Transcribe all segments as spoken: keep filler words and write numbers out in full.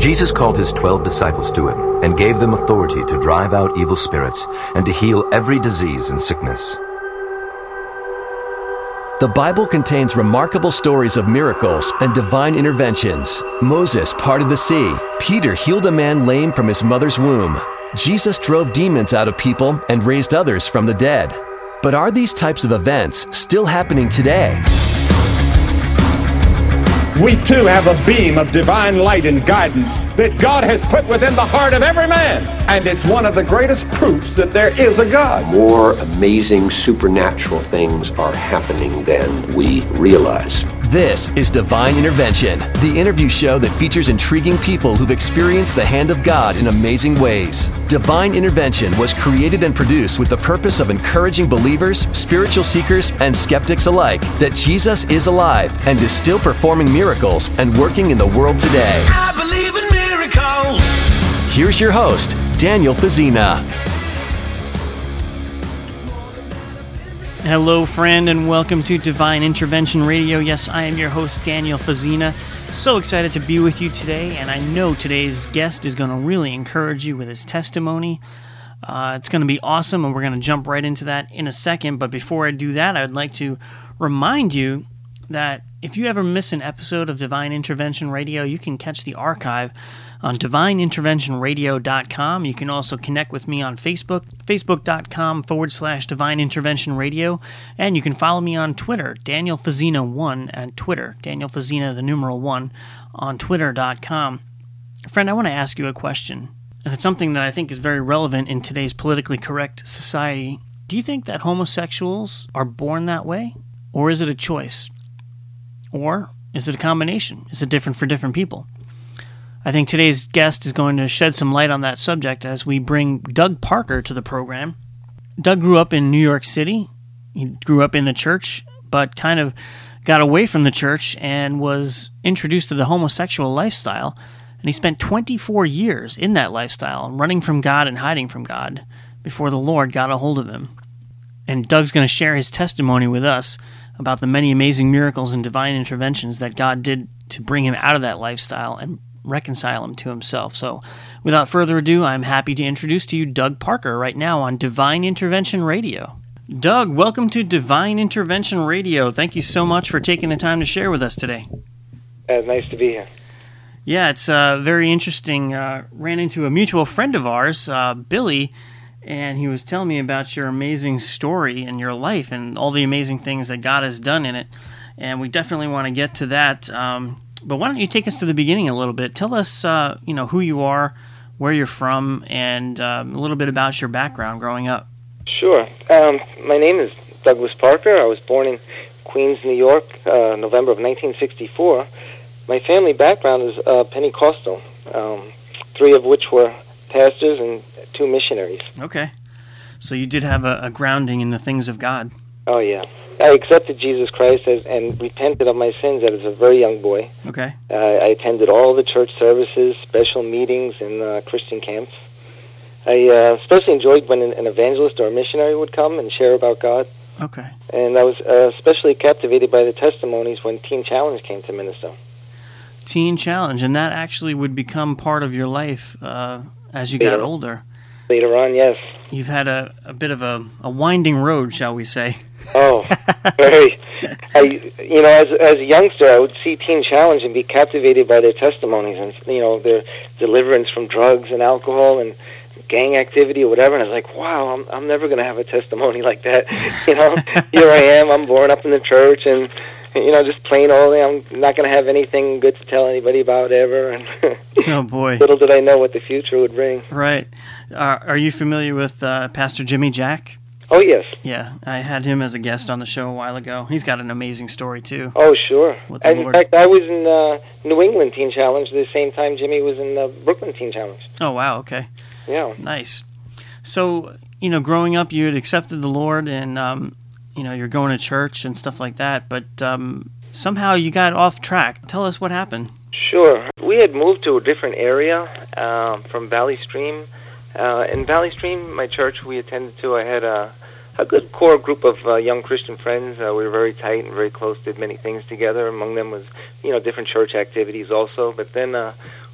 Jesus called his twelve disciples to him and gave them authority to drive out evil spirits and to heal every disease and sickness. The Bible contains remarkable stories of miracles and divine interventions. Moses parted the sea. Peter healed a man lame from his mother's womb. Jesus drove demons out of people and raised others from the dead. But are these types of events still happening today? We too have a beam of divine light and guidance that God has put within the heart of every man. And it's one of the greatest proofs that there is a God. More amazing supernatural things are happening than we realize. This is Divine Intervention, the interview show that features intriguing people who've experienced the hand of God in amazing ways. Divine Intervention was created and produced with the purpose of encouraging believers, spiritual seekers, and skeptics alike that Jesus is alive and is still performing miracles and working in the world today. I believe in miracles. Here's your host, Daniel Fazina. Hello, friend, and welcome to Divine Intervention Radio. Yes, I am your host, Daniel Fazina. So excited to be with you today, and I know today's guest is going to really encourage you with his testimony. Uh, it's going to be awesome, and we're going to jump right into that in a second. But before I do that, I'd like to remind you that if you ever miss an episode of Divine Intervention Radio, you can catch the archive on divine intervention radio dot com. You can also connect with me on Facebook, facebook.com forward slash Divine Intervention Radio. And you can follow me on Twitter, Daniel Fazina one at Twitter, Daniel Fazina, the numeral one, on twitter dot com. Friend, I want to ask you a question, and it's something that I think is very relevant in today's politically correct society. Do you think that homosexuals are born that way, or is it a choice? Or is it a combination? Is it different for different people? I think today's guest is going to shed some light on that subject as we bring Doug Parker to the program. Doug grew up in New York City. He grew up in the church, but kind of got away from the church and was introduced to the homosexual lifestyle. And he spent twenty-four years in that lifestyle, running from God and hiding from God, before the Lord got a hold of him. And Doug's going to share his testimony with us about the many amazing miracles and divine interventions that God did to bring him out of that lifestyle and reconcile him to himself. So, without further ado, I'm happy to introduce to you Doug Parker right now on Divine Intervention Radio. Doug, welcome to Divine Intervention Radio. Thank you so much for taking the time to share with us today. Uh, nice to be here. Yeah, it's uh, very interesting. Uh, ran into a mutual friend of ours, uh, Billy, and he was telling me about your amazing story and your life and all the amazing things that God has done in it. And we definitely want to get to that. Um, but why don't you take us to the beginning a little bit? Tell us, uh, you know, who you are, where you're from, and um, a little bit about your background growing up. Sure. Um, my name is Douglas Parker. I was born in Queens, New York, uh, November of nineteen sixty-four. My family background is uh, Pentecostal, um, three of which were pastors and two missionaries. Okay. So you did have a, a grounding in the things of God. Oh, yeah. I accepted Jesus Christ as, and repented of my sins as a very young boy. Okay. Uh, I attended all the church services, special meetings, and uh, Christian camps. I uh, especially enjoyed when an, an evangelist or a missionary would come and share about God. Okay. And I was uh, especially captivated by the testimonies when Teen Challenge came to minister. Teen Challenge, and that actually would become part of your life uh, as you Later. got older. Later on, yes. You've had a, a bit of a, a winding road, shall we say. Oh, very. I, you know, as as a youngster, I would see Teen Challenge and be captivated by their testimonies and, you know, their deliverance from drugs and alcohol and gang activity or whatever. And I was like, wow, I'm I'm never going to have a testimony like that. You know, here I am, I'm born up in the church and, you know, just plain old, I'm not going to have anything good to tell anybody about ever. And oh, boy. Little did I know what the future would bring. Right. Uh, are you familiar with uh, Pastor Jimmy Jack? Oh, yes. Yeah, I had him as a guest on the show a while ago. He's got an amazing story, too. Oh, sure. With the In Lord. fact, I was in uh, New England Teen Challenge the same time Jimmy was in the Brooklyn Teen Challenge. Oh, wow, okay. Yeah. Nice. So, you know, growing up, you had accepted the Lord and, um, you know, you're going to church and stuff like that, but um, somehow you got off track. Tell us what happened. Sure. We had moved to a different area uh, from Valley Stream. Uh, in Valley Stream, my church we attended to, I had a, a good core group of uh, young Christian friends. Uh, we were very tight and very close, did many things together. Among them was, you know, different church activities also. But then uh,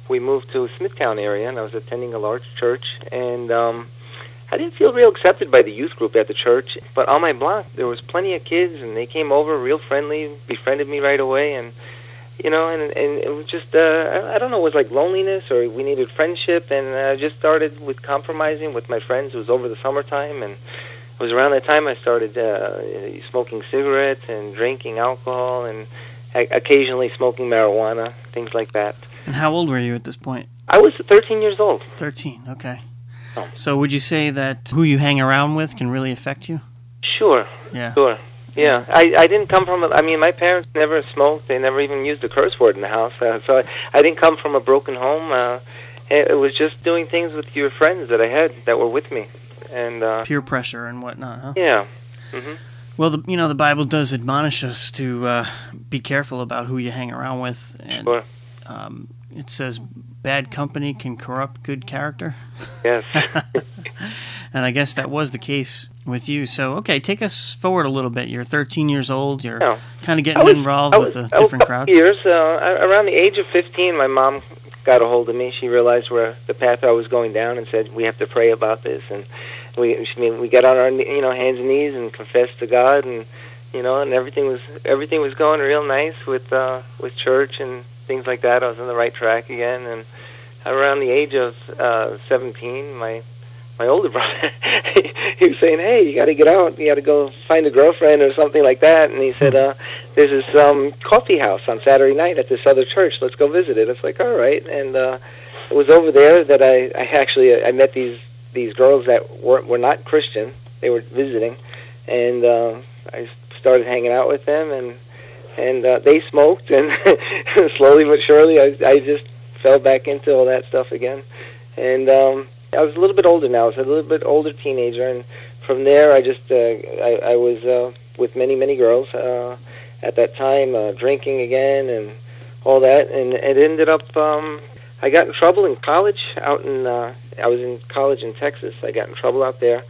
we moved to a Smithtown area, and I was attending a large church, and um, I didn't feel real accepted by the youth group at the church. But on my block, there was plenty of kids, and they came over real friendly, befriended me right away, and you know, and and it was just uh, I, I don't know, it was like loneliness, or we needed friendship, and I just started with compromising with my friends. It was over the summertime, and it was around that time I started uh, smoking cigarettes and drinking alcohol, and occasionally smoking marijuana, things like that. And how old were you at this point? I was thirteen years old. thirteen, okay. Oh. So would you say that who you hang around with can really affect you? Sure. Yeah. Sure. Yeah. I, I didn't come from, a, I mean, my parents never smoked. They never even used a curse word in the house. Uh, so I, I didn't come from a broken home. Uh, it, it was just doing things with your friends that I had that were with me. And uh, peer pressure and whatnot, huh? Yeah. Mm-hmm. Well, the, you know, the Bible does admonish us to uh, be careful about who you hang around with. And sure. um, it says bad company can corrupt good character. Yes. And I guess that was the case with you. So, okay, take us forward a little bit. You're thirteen years old. You're yeah. kind of getting was, involved was, with a different I was crowd. Years. Uh, around the age of fifteen, my mom got a hold of me. She realized where the path I was going down and said, we have to pray about this. And we, I mean, we got on our, you know, hands and knees and confessed to God, and you know, and everything was everything was going real nice with uh, with church and things like that. I was on the right track again, and around the age of uh, seventeen, my my older brother, he was saying, "Hey, you got to get out. You got to go find a girlfriend or something like that." And he said, uh, "There's this um, coffee house on Saturday night at this other church. Let's go visit it." It's like, all right, and uh, it was over there that I, I actually I met these these girls that were were not Christian. They were visiting, and uh, I started hanging out with them, and and uh, they smoked, and slowly but surely, I I just fell back into all that stuff again, and. Um, I was a little bit older now. I was a little bit older teenager, and from there, I just uh, I, I was uh, with many, many girls uh, at that time, uh, drinking again and all that, and it ended up. Um, I got in trouble in college out in. Uh, I was in college in Texas. I got in trouble out there,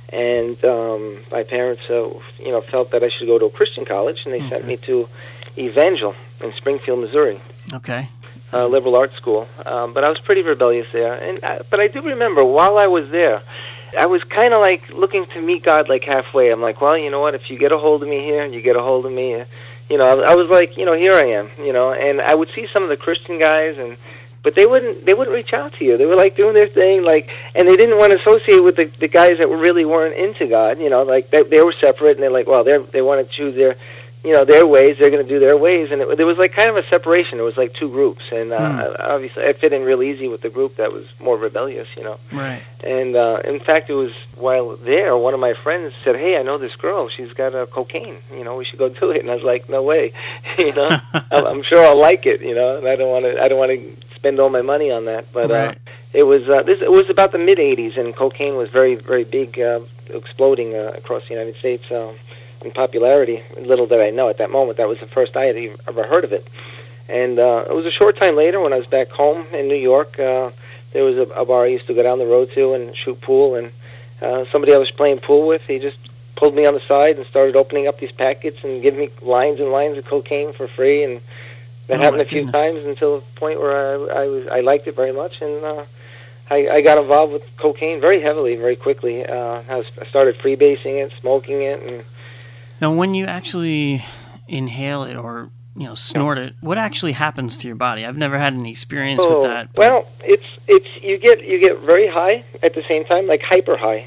and um, my parents, uh, you know, felt that I should go to a Christian college, and they okay. sent me to Evangel in Springfield, Missouri. Okay. Uh, liberal arts school, um, but I was pretty rebellious there. And uh, but I do remember while I was there, I was kind of like looking to meet God like halfway. I'm like, well, you know what? If you get a hold of me here, you get a hold of me. Uh, you know, I, I was like, you know, here I am. You know, and I would see some of the Christian guys, and but they wouldn't they wouldn't reach out to you. They were like doing their thing, like, and they didn't want to associate with the the guys that really weren't into God. You know, like they they were separate, and they're like, well, they they want to choose their. You know, their ways, they're going to do their ways, and it, there was like kind of a separation. It was like two groups, and uh, mm. obviously I fit in real easy with the group that was more rebellious, you know. Right. And uh, in fact, it was while there, one of my friends said, "Hey, I know this girl. She's got a uh, cocaine. You know, we should go do it." And I was like, "No way." you know, I'm, I'm sure I'll like it. You know, and I don't want to. I don't want to spend all my money on that. But right. uh, it was uh, this. It was about the mid eighties, and cocaine was very, very big, uh, exploding uh, across the United States. Um, in popularity, little did I know at that moment that was the first I had ever heard of it. And uh, it was a short time later when I was back home in New York. Uh, there was a, a bar I used to go down the road to and shoot pool, and uh, somebody I was playing pool with, he just pulled me on the side and started opening up these packets and giving me lines and lines of cocaine for free. And that oh happened a few goodness. times until the point where I, I was I liked it very much, and uh, I, I got involved with cocaine very heavily, very quickly. Uh, I, was, I started freebasing it, smoking it, and now, when you actually inhale it or you know snort it, what actually happens to your body? I've never had any experience oh, with that. Well, it's it's you get you get very high at the same time, like hyper high.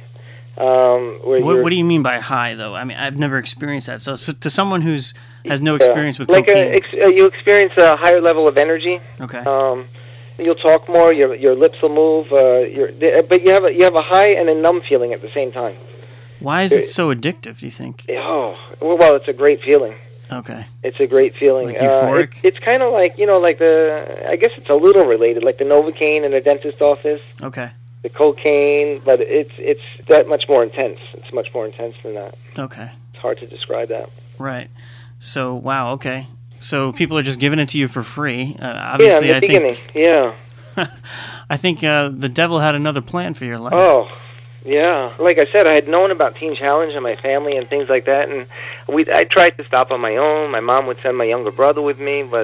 Um, where what, what do you mean by high, though? I mean, I've never experienced that. So, so to someone who's has no experience with like cocaine, a, ex, uh, you experience a higher level of energy. Okay. Um, you'll talk more. Your your lips will move. Uh, your, but you have a, you have a high and a numb feeling at the same time. Why is it so addictive, do you think? Oh, well, it's a great feeling. Okay. It's a great feeling. Like euphoric? Uh, it, it's kind of like, you know, like the, I guess it's a little related, like the Novocaine in a dentist office. Okay. The cocaine, but it's it's that much more intense. It's much more intense than that. Okay. It's hard to describe that. Right. So, wow, okay. So people are just giving it to you for free. Uh, obviously, yeah, in the I beginning, think, yeah. I think uh, the devil had another plan for your life. Oh, yeah. Like I said, I had known about Teen Challenge and my family and things like that, and we I tried to stop on my own. My mom would send my younger brother with me, but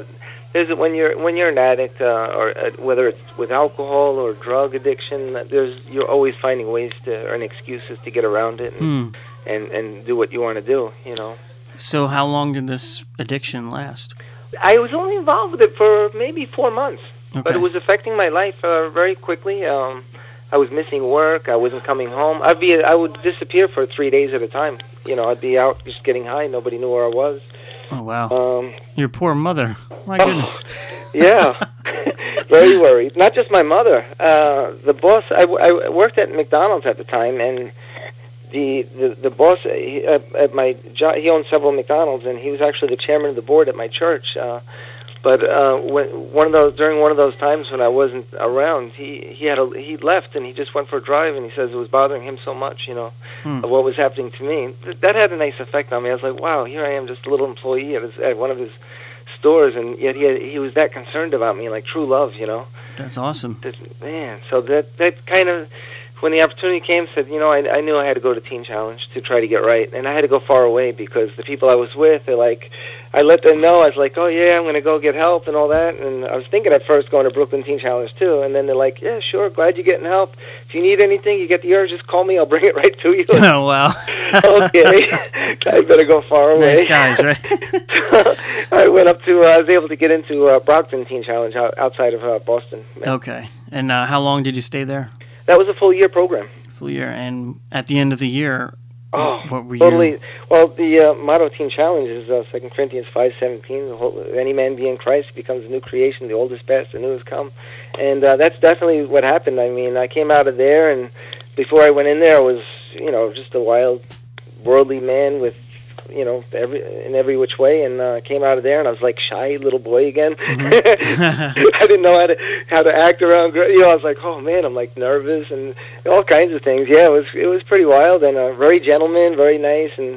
there's when you're when you're an addict, uh, or uh, whether it's with alcohol or drug addiction, there's you're always finding ways to earn excuses to get around it and, Mm. and, and do what you want to do, you know. So how long did this addiction last? I was only involved with it for maybe four months, Okay. but it was affecting my life uh, very quickly. Um, I was missing work. I wasn't coming home. I'd be I would disappear for three days at a time. You know, I'd be out just getting high. Nobody knew where I was. Oh, wow. Um, Your poor mother. My Oh. goodness. yeah, very worried. Not just my mother. Uh, the boss. I, I worked at McDonald's at the time, and the the, the boss he, uh, at my job. He owned several McDonald's, and he was actually the chairman of the board at my church. Uh, but uh, when one of those during one of those times when I wasn't around, he he had a, he left and he just went for a drive, and he says it was bothering him so much, you know, Hmm. of what was happening to me. Th- that had a nice effect on me. I was like, wow, here I am, just a little employee at, his, at one of his stores, and yet he had, he was that concerned about me, like true love, you know. That's awesome. That, man, so that that kind of, when the opportunity came, said, you know, I, I knew I had to go to Teen Challenge to try to get right, and I had to go far away because the people I was with, they're like, I let them know, I was like, oh yeah, I'm going to go get help and all that, and I was thinking at first going to Brooklyn Teen Challenge too, and then they're like, yeah, sure, glad you're getting help. If you need anything, you get the urge, just call me, I'll bring it right to you. Oh, wow. Okay, I better go far away. Nice guys, right? I went up to, uh, I was able to get into uh, Brockton Teen Challenge out, outside of uh, Boston. Okay. And uh, how long did you stay there? That was a full year program. Full year. And at the end of the year, Oh, what were totally. you? Well, the uh, motto of Teen Challenge is uh, Second Corinthians five seventeen. The whole, any man be in Christ becomes a new creation. The old is past, the new has come. And uh, that's definitely what happened. I mean, I came out of there, and before I went in there, I was, you know, just a wild, worldly man with, you know, every in every which way. And uh, came out of there, and I was like shy little boy again. Mm-hmm. I didn't know how to how to act around. gr- You know, I was like, oh man, I'm like nervous and all kinds of things. Yeah, it was it was pretty wild and uh, very gentleman, very nice. And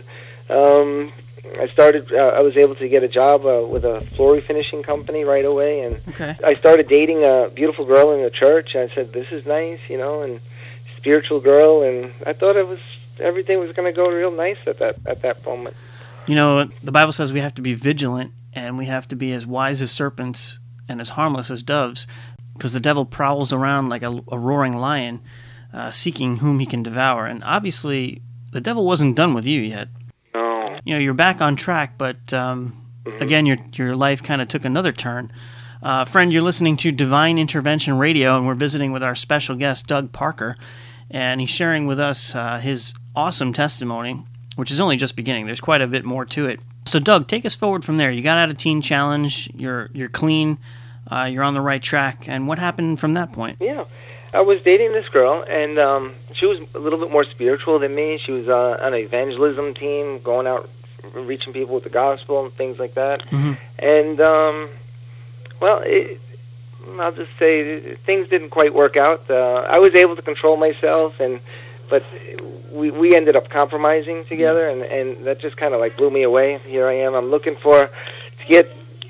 um, I started. Uh, I was able to get a job uh, with a floor refinishing company right away, and Okay. I started dating a beautiful girl in the church. I said, this is nice, you know, and spiritual girl, and I thought it was everything was going to go real nice at that at that moment. You know, the Bible says we have to be vigilant and we have to be as wise as serpents and as harmless as doves, because the devil prowls around like a, a roaring lion, uh, seeking whom he can devour. And obviously, the devil wasn't done with you yet. No. You know, you're back on track, but um, again, your your life kind of took another turn. Uh, friend, you're listening to Divine Intervention Radio, and we're visiting with our special guest, Doug Parker, and he's sharing with us uh, his awesome testimony, which is only just beginning. There's quite a bit more to it. So, Doug, take us forward from there. You got out of Teen Challenge. You're you're clean. Uh, you're on the right track. And what happened from that point? Yeah. I was dating this girl, and um, she was a little bit more spiritual than me. She was uh, on an evangelism team, going out reaching people with the gospel and things like that. Mm-hmm. And, um, well, it, I'll just say things didn't quite work out. Uh, I was able to control myself, and but we we ended up compromising together, and, and that just kind of like blew me away. Here I am. I'm looking for to get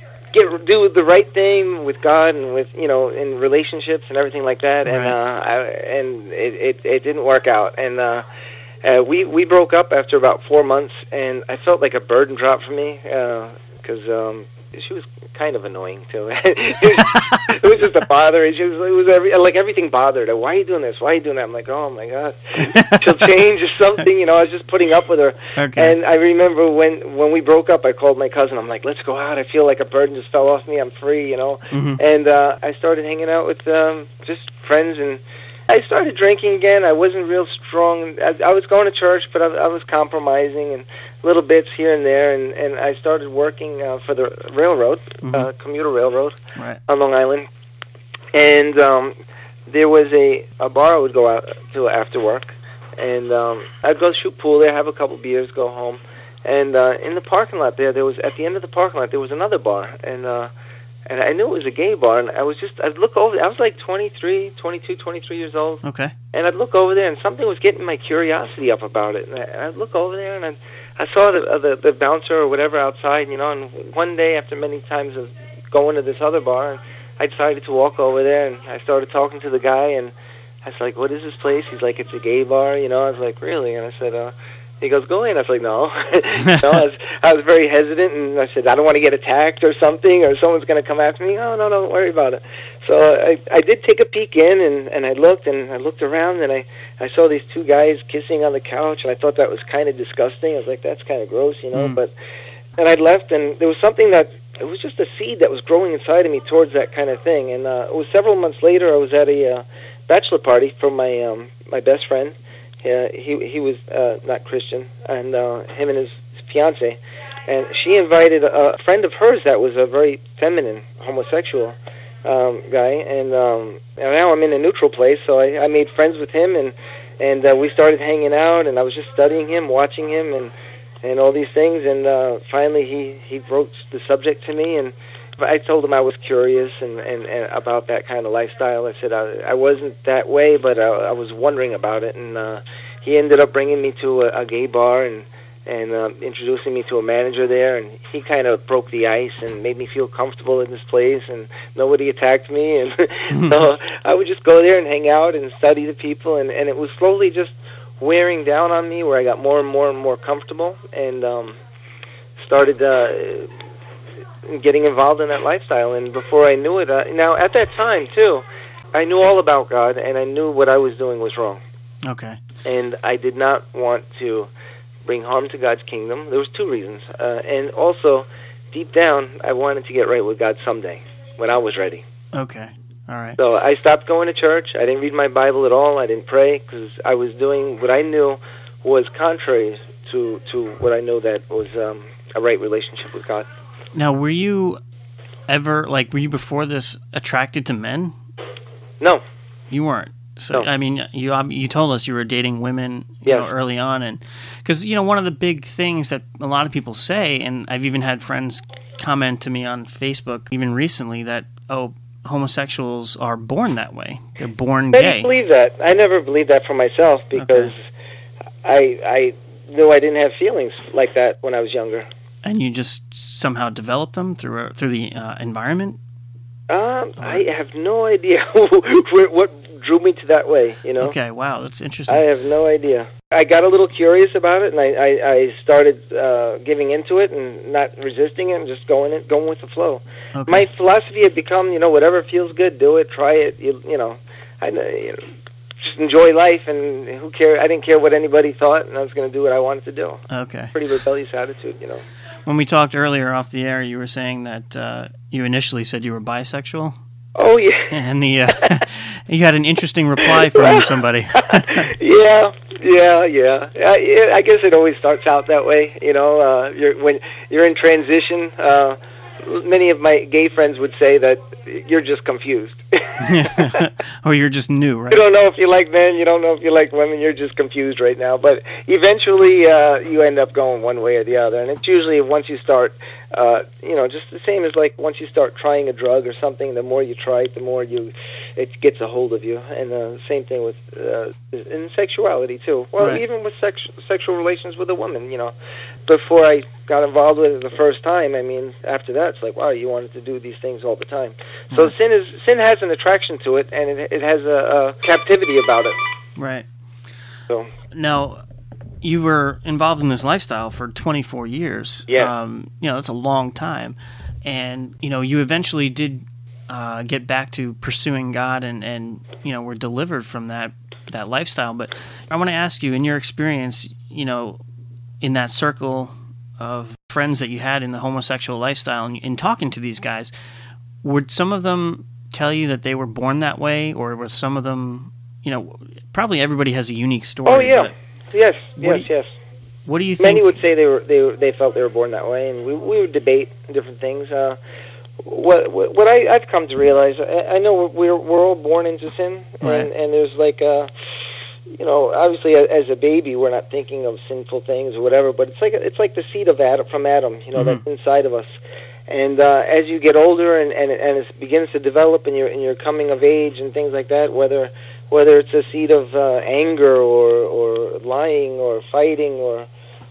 get do the right thing with God and with, you know, in relationships and everything like that. And Right. uh, I, and it, it it didn't work out. And uh, uh, we we broke up after about four months, and I felt like a burden dropped from me because um, she was kind of annoying too. It was just a bother. It, just, it was every, like everything bothered her. Why are you doing this? Why are you doing that? I'm like, oh my God, she'll change or something. You know, I was just putting up with her. Okay. And I remember when when we broke up, I called my cousin. I'm like, let's go out. I feel like a burden just fell off me. I'm free. You know. Mhm. And uh, I started hanging out with um, just friends, and I started drinking again. I wasn't real strong. I, I was going to church, but I, I was compromising and little bits here and there. And, and I started working uh, for the railroad, Mhm. uh, commuter railroad Right. on Long Island. And um, there was a, a bar I would go out to after work. And um, I'd go shoot pool there, have a couple beers, go home. And uh, in the parking lot there, there was at the end of the parking lot, there was another bar. And uh, and I knew it was a gay bar. And I was just, I'd look over, I was like twenty-three, twenty-two, twenty-three years old. Okay. And I'd look over there, and something was getting my curiosity up about it. And, I, and I'd look over there, and I'd, I saw the, uh, the the bouncer or whatever outside, you know. And one day, after many times of going to this other bar, I decided to walk over there, and I started talking to the guy, and I was like, "What is this place?" He's like, "It's a gay bar," you know. I was like, "Really?" And I said, uh, He goes, go in. I was like, no. no I, was, I was very hesitant, and I said, I don't want to get attacked or something, or someone's going to come after me. Oh, no, no, don't worry about it. So I, I did take a peek in, and, and I looked, and I looked around, and I, I saw these two guys kissing on the couch, and I thought that was kind of disgusting. I was like, that's kind of gross, you know. Mm. But and I left, and there was something that, it was just a seed that was growing inside of me towards that kind of thing. And uh, it was several months later, I was at a uh, bachelor party for my um, my best friend. Uh, he he was uh, not Christian, and uh, him and his fiance, and she invited a friend of hers that was a very feminine homosexual um, guy, and, um, and now I'm in a neutral place, so I, I made friends with him, and and uh, we started hanging out, and I was just studying him, watching him, and and all these things, and uh, finally he he broached the subject to me, and I told him I was curious and, and, and about that kind of lifestyle. I said I, I wasn't that way, but I, I was wondering about it. And uh, he ended up bringing me to a, a gay bar and and uh, introducing me to a manager there. And he kind of broke the ice and made me feel comfortable in this place. And nobody attacked me. And so I would just go there and hang out and study the people. And, and it was slowly just wearing down on me, where I got more and more and more comfortable and um, started. Uh, getting involved in that lifestyle. And before I knew it, uh, now at that time too, I knew all about God, and I knew what I was doing was wrong. Okay. And I did not want to bring harm to God's kingdom. There was two reasons. Uh, and also, deep down, I wanted to get right with God someday, when I was ready. Okay. All right. So I stopped going to church. I didn't read my Bible at all. I didn't pray, because I was doing what I knew was contrary to, to what I know that was um, a right relationship with God. Now, were you ever, like, were you before this attracted to men? No. You weren't. So, no. I mean, you you told us you were dating women you yes. know, early on. And because, you know, one of the big things that a lot of people say, and I've even had friends comment to me on Facebook, even recently, that, oh, homosexuals are born that way. They're born I gay. I didn't believe that. I never believed that for myself, because okay. I, I knew I didn't have feelings like that when I was younger. And you just somehow developed them through through the uh, environment? Um, I have no idea what drew me to that way, you know? Okay, wow, that's interesting. I have no idea. I got a little curious about it, and I, I, I started uh, giving into it and not resisting it and just going it, going with the flow. Okay. My philosophy had become, you know, whatever feels good, do it, try it, you, you know. I you know, just enjoy life, and who cares? I didn't care what anybody thought, and I was going to do what I wanted to do. Okay. Pretty rebellious attitude, you know. When we talked earlier off the air, you were saying that uh, you initially said you were bisexual. Oh, yeah. And the uh, you had an interesting reply from somebody. yeah, yeah, yeah. I, I guess it always starts out that way, you know. Uh, you're, when you're in transition, uh, many of my gay friends would say that you're just confused. Or you're just new, right? You don't know if you like men, you don't know if you like women, you're just confused right now. But eventually uh, you end up going one way or the other. And it's usually once you start, uh, you know, just the same as like once you start trying a drug or something, the more you try it, the more you it gets a hold of you. And uh, same thing with uh, in sexuality, too. Well, right. even with sex, sexual relations with a woman, you know. Before I got involved with it the first time, I mean, after that, it's like, wow, you wanted to do these things all the time. So right. sin is sin has an attraction to it, and it, it has a, a captivity about it. Right. So now, you were involved in this lifestyle for twenty-four years. Yeah. Um, you know, that's a long time. And, you know, you eventually did uh, get back to pursuing God and, and, you know, were delivered from that, that lifestyle. But I want to ask you, in your experience, you know, in that circle of friends that you had in the homosexual lifestyle, and in talking to these guys, would some of them tell you that they were born that way, or were some of them, you know, probably everybody has a unique story. Oh yeah, yes, yes, you, yes. What do you think? Many would say they were they were, they felt they were born that way, and we we would debate different things. Uh, what what I, I've come to realize, I, I know we're we're all born into sin, right. and and there's like a. You know, obviously, as a baby, we're not thinking of sinful things or whatever. But it's like it's like the seed of Adam from Adam. You know, mm-hmm. that's inside of us. And uh, as you get older and, and and it begins to develop, and you're and you're coming of age and things like that, whether whether it's a seed of uh, anger or or lying or fighting or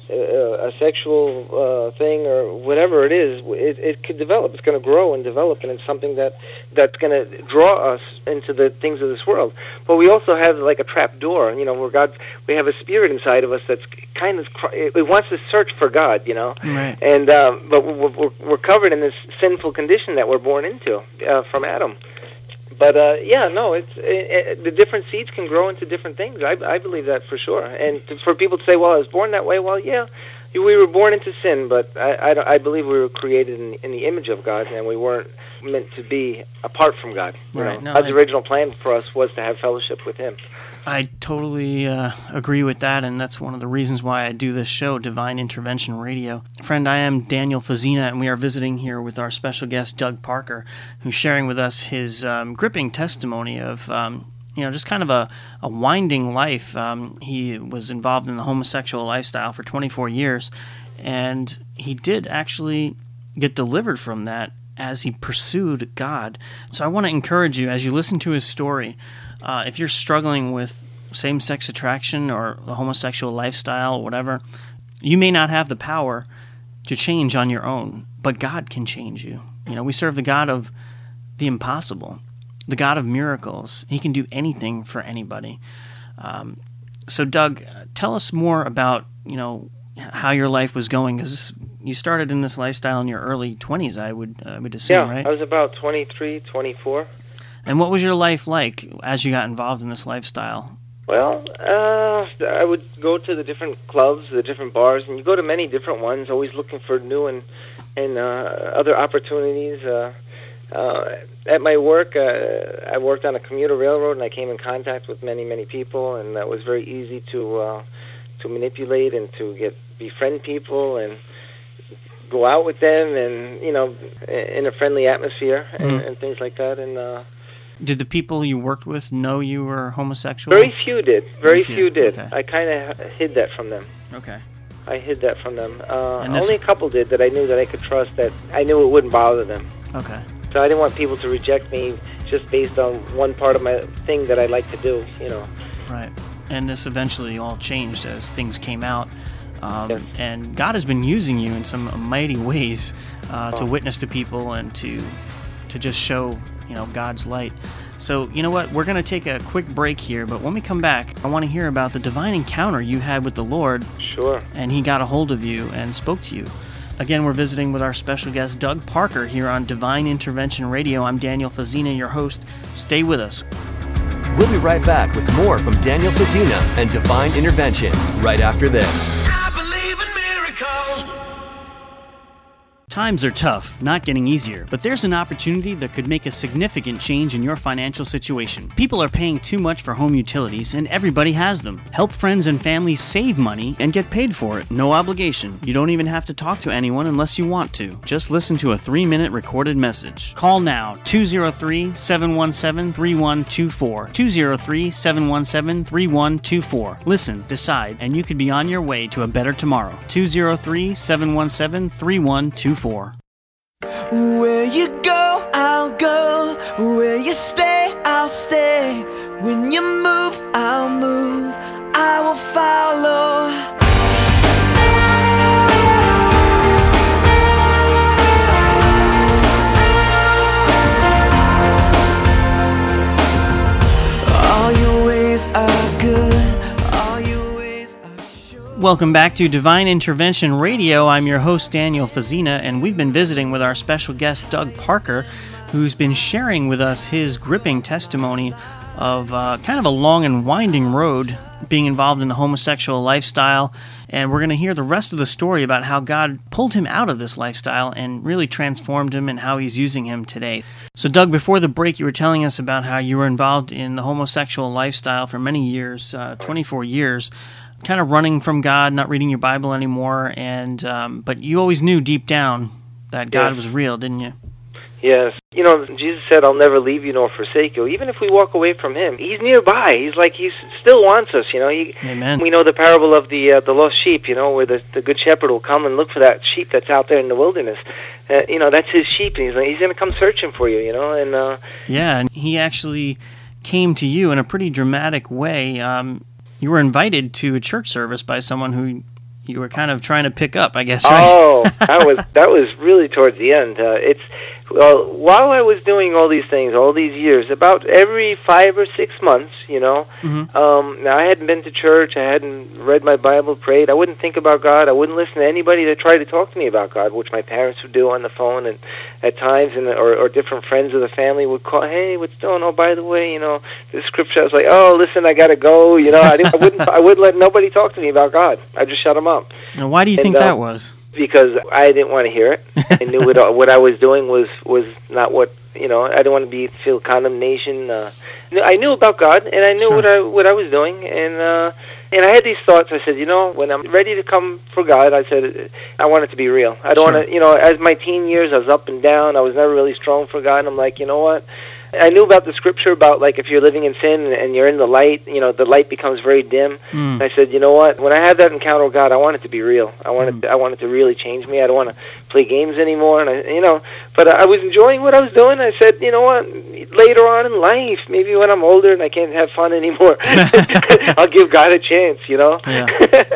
a, a sexual uh, thing or whatever it is, it, it could develop. It's going to grow and develop, and it's something that that's going to draw us into the things of this world. But we also have like a trap door, you know, where God, we have a spirit inside of us that's kind of, it wants to search for God, you know. Right. And um, but we're, we're, we're covered in this sinful condition that we're born into uh, from Adam. But uh, yeah, no, it's it, it, the different seeds can grow into different things. I, I believe that for sure. And to, for people to say, "Well, I was born that way," well, yeah, we were born into sin, but I, I, I believe we were created in, in the image of God, and we weren't meant to be apart from God. You right. know? No, God's I, original plan for us was to have fellowship with Him. I totally uh, agree with that, and that's one of the reasons why I do this show, Divine Intervention Radio. Friend, I am Daniel Fazina, and we are visiting here with our special guest, Doug Parker, who's sharing with us his um, gripping testimony of, um, you know, just kind of a, a winding life. Um, he was involved in the homosexual lifestyle for twenty-four years, and he did actually get delivered from that as he pursued God. So I want to encourage you, as you listen to his story, Uh, if you're struggling with same-sex attraction or the homosexual lifestyle or whatever, you may not have the power to change on your own, but God can change you. You know, we serve the God of the impossible, the God of miracles. He can do anything for anybody. Um, so, Doug, tell us more about, you know, how your life was going, because you started in this lifestyle in your early twenties, I would, uh, would assume, yeah, right? I was about twenty-three, twenty-four. And what was your life like as you got involved in this lifestyle? Well, uh, I would go to the different clubs, the different bars, and you go to many different ones, always looking for new and and uh, other opportunities. Uh, uh, at my work, uh, I worked on a commuter railroad, and I came in contact with many, many people, and that was very easy to uh, to manipulate and to get befriend people and go out with them, and you know, in a friendly atmosphere and, mm. and things like that, and. Uh, Did the people you worked with know you were homosexual? Very few did. Very few, few did. Okay. I kind of hid that from them. Okay. I hid that from them. Uh, And this- only a couple did that I knew that I could trust, that I knew it wouldn't bother them. Okay. So I didn't want people to reject me just based on one part of my thing that I like to do, you know. Right. And this eventually all changed as things came out. Um, Yes. And God has been using you in some mighty ways uh, to Oh. witness to people and to to just show, you know, God's light. So, you know what? We're going to take a quick break here, but when we come back, I want to hear about the divine encounter you had with the Lord. Sure. And He got a hold of you and spoke to you. Again, we're visiting with our special guest, Doug Parker, here on Divine Intervention Radio. I'm Daniel Fazina, your host. Stay with us. We'll be right back with more from Daniel Fazina and Divine Intervention right after this. I believe in miracles. Times are tough, not getting easier, but there's an opportunity that could make a significant change in your financial situation. People are paying too much for home utilities, and everybody has them. Help friends and family save money and get paid for it. No obligation. You don't even have to talk to anyone unless you want to. Just listen to a three-minute recorded message. Call now, two oh three, seven one seven, three one two four, two oh three, seven one seven, three one two four. Listen, decide, and you could be on your way to a better tomorrow. two oh three, seven one seven, three one two four. Where you go, I'll go. Where you stay, I'll stay. When you move, I'll move. I will follow. All your ways are good. All your ways are sure. Welcome back to Divine Intervention Radio. I'm your host, Daniel Fazina, and we've been visiting with our special guest, Doug Parker, who's been sharing with us his gripping testimony of uh, kind of a long and winding road being involved in the homosexual lifestyle. And we're going to hear the rest of the story about how God pulled him out of this lifestyle and really transformed him and how He's using him today. So, Doug, before the break, you were telling us about how you were involved in the homosexual lifestyle for many years, uh, twenty-four years, kind of running from God, not reading your Bible anymore, and um, but you always knew deep down that God Yes. was real, didn't you? Yes. You know, Jesus said, I'll never leave you nor forsake you. Even if we walk away from Him, He's nearby. He's like, He still wants us, you know. He, Amen. We know the parable of the uh, the lost sheep, you know, where the, the good shepherd will come and look for that sheep that's out there in the wilderness. Uh, you know, that's His sheep, and He's, like, he's going to come searching for you, you know. And uh, Yeah, and He actually came to you in a pretty dramatic way. Um, you were invited to a church service by someone who you were kind of trying to pick up, I guess, right? Oh, that was that was really towards the end. Uh, it's well, while I was doing all these things, all these years, about every five or six months, you know, Mm-hmm. um, now I hadn't been to church, I hadn't read my Bible, prayed, I wouldn't think about God, I wouldn't listen to anybody that tried to talk to me about God, which my parents would do on the phone, and at times, and or, or different friends of the family would call, hey, what's doing? Oh, by the way, you know, this scripture. I was like, oh, listen, I gotta go. You know, I, didn't, I wouldn't, I wouldn't let nobody talk to me about God. I just shut them up. Now, why do you And, think uh, that was? Because I didn't want to hear it. I knew what what I was doing was was not what, you know. I didn't want to be feel condemnation. Uh, I knew about God, and I knew Sure. what I what I was doing, and uh, and I had these thoughts. I said, you know, when I'm ready to come for God, I said I want it to be real. I don't Sure. want to, you know. As my teen years, I was up and down. I was never really strong for God. And I'm like, you know what? I knew about the scripture about, like, if you're living in sin and you're in the light, you know, the light becomes very dim. Mm. And I said, you know what? When I had that encounter with God, I want it to be real. I want Mm. it. I want it to really change me. I don't want to play games anymore. And I, you know, but I was enjoying what I was doing. I said, you know what? Later on in life, maybe when I'm older and I can't have fun anymore, I'll give God a chance. You know? Yeah.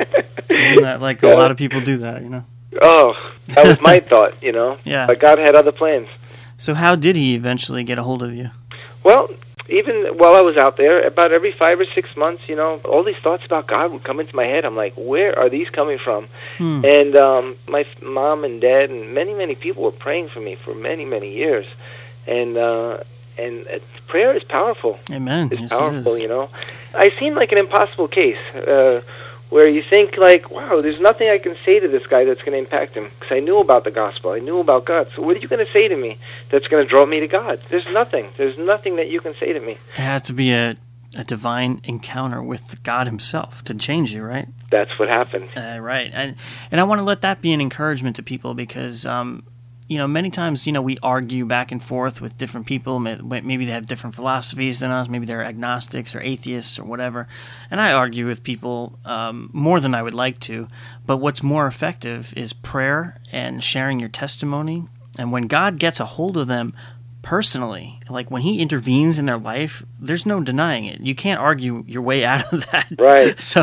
Isn't that like a lot of people do that, you know? Oh, that was my thought. You know? Yeah. But God had other plans. So how did he eventually get a hold of you? Well, even while I was out there, about every five or six months, you know, all these thoughts about God would come into my head. I'm like, where are these coming from? Hmm. And um, my f- mom and dad and many, many people were praying for me for many, many years. And uh, and uh, prayer is powerful. Amen. It's Yes, it powerful, is. you know. I seemed like an impossible case. Uh, where you think, like, wow, there's nothing I can say to this guy that's going to impact him, because I knew about the gospel, I knew about God. So what are you going to say to me that's going to draw me to God? There's nothing. There's nothing that you can say to me. It had to be a, a divine encounter with God himself to change you, right? That's what happened. Uh, right. And, and I want to let that be an encouragement to people because, um, you know, many times, you know, we argue back and forth with different people. Maybe they have different philosophies than us. Maybe they're agnostics or atheists or whatever. And I argue with people um, more than I would like to. But what's more effective is prayer and sharing your testimony. And when God gets a hold of them personally, like when he intervenes in their life, there's no denying it. You can't argue your way out of that. Right. So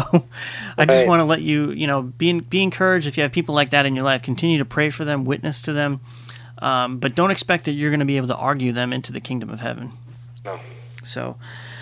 I just Right. want to let you, you know, be be encouraged if you have people like that in your life. Continue to pray for them, witness to them, um, but don't expect that you're going to be able to argue them into the kingdom of heaven. No. So,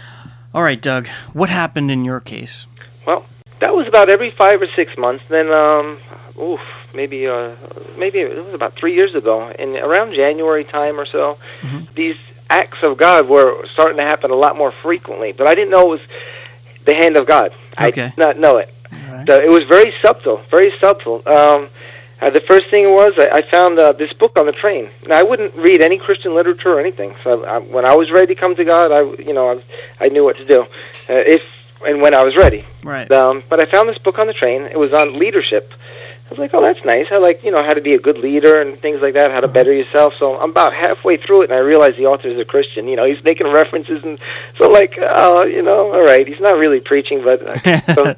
all right, Doug, what happened in your case? Well, that was about every five or six months. Then, um, oof, maybe, uh, maybe it was about three years ago, and around January time or so, Mm-hmm. these acts of God were starting to happen a lot more frequently. But I didn't know it was the hand of God. I Okay. did not know it. All right. So it was very subtle, very subtle. Um, uh, the first thing was I, I found uh, this book on the train. Now I wouldn't read any Christian literature or anything. So I, when I was ready to come to God, I, you know, I, I knew what to do. Uh, if and when I was ready. Right. Um, but I found this book on the train. It was on leadership. I was like, oh, that's nice. I like, you know, how to be a good leader and things like that, how to better yourself. So I'm about halfway through it, and I realize the author is a Christian. You know, he's making references, and so like, oh, you know, all right, he's not really preaching, but uh, so,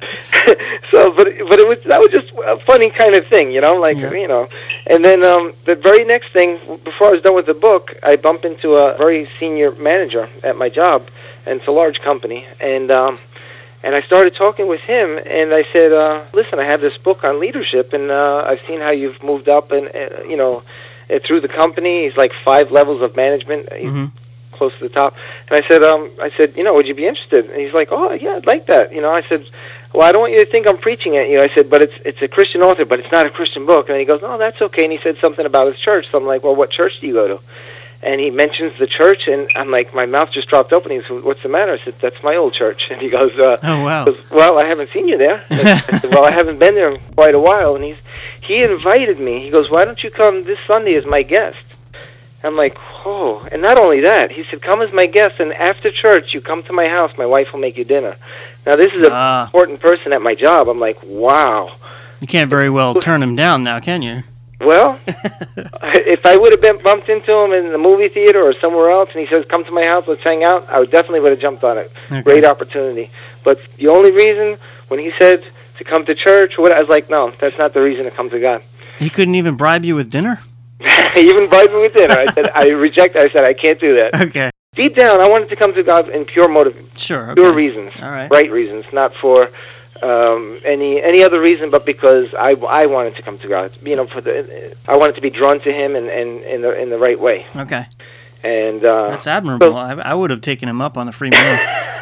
so, but but it was that was just a funny kind of thing, you know, like Yeah. you know. And then um, the very next thing, before I was done with the book, I bump into a very senior manager at my job, and it's a large company, and. Um, And I started talking with him, and I said, uh, listen, I have this book on leadership, and uh, I've seen how you've moved up, and uh, you know, uh, through the company. He's like five levels of management. He's Mm-hmm. close to the top. And I said, um, I said, you know, would you be interested? And he's like, oh, yeah, I'd like that. You know, I said, well, I don't want you to think I'm preaching at you. I said, but it's it's a Christian author, but it's not a Christian book. And he goes, no, that's okay. And he said something about his church. So I'm like, well, what church do you go to? And he mentions the church, and I'm like, my mouth just dropped open. He goes, what's the matter? I said, that's my old church. And he goes, uh, Oh, wow. goes, well, I haven't seen you there. I said, well, I haven't been there in quite a while. And he's he invited me. He goes, why don't you come this Sunday as my guest? I'm like, oh. And not only that, he said, come as my guest, and after church, you come to my house. My wife will make you dinner. Now, this is an Ah. important person at my job. I'm like, wow. You can't very well turn him down now, can you? Well, if I would have been bumped into him in the movie theater or somewhere else, and he says, come to my house, let's hang out, I would definitely would have jumped on it. Okay. Great opportunity. But the only reason, when he said to come to church, what, I was like, no, that's not the reason to come to God. He couldn't even bribe you with dinner? He even bribed me with dinner. I said, I reject I said, I can't do that. Okay. Deep down, I wanted to come to God in pure motive, Sure. Okay. pure reasons, All right. right reasons, not for um, any any other reason but because I, I wanted to come to God. You know, for the I wanted to be drawn to Him and in, in, in the in the right way. Okay. And uh, that's admirable. So, I, I would have taken him up on the free meal.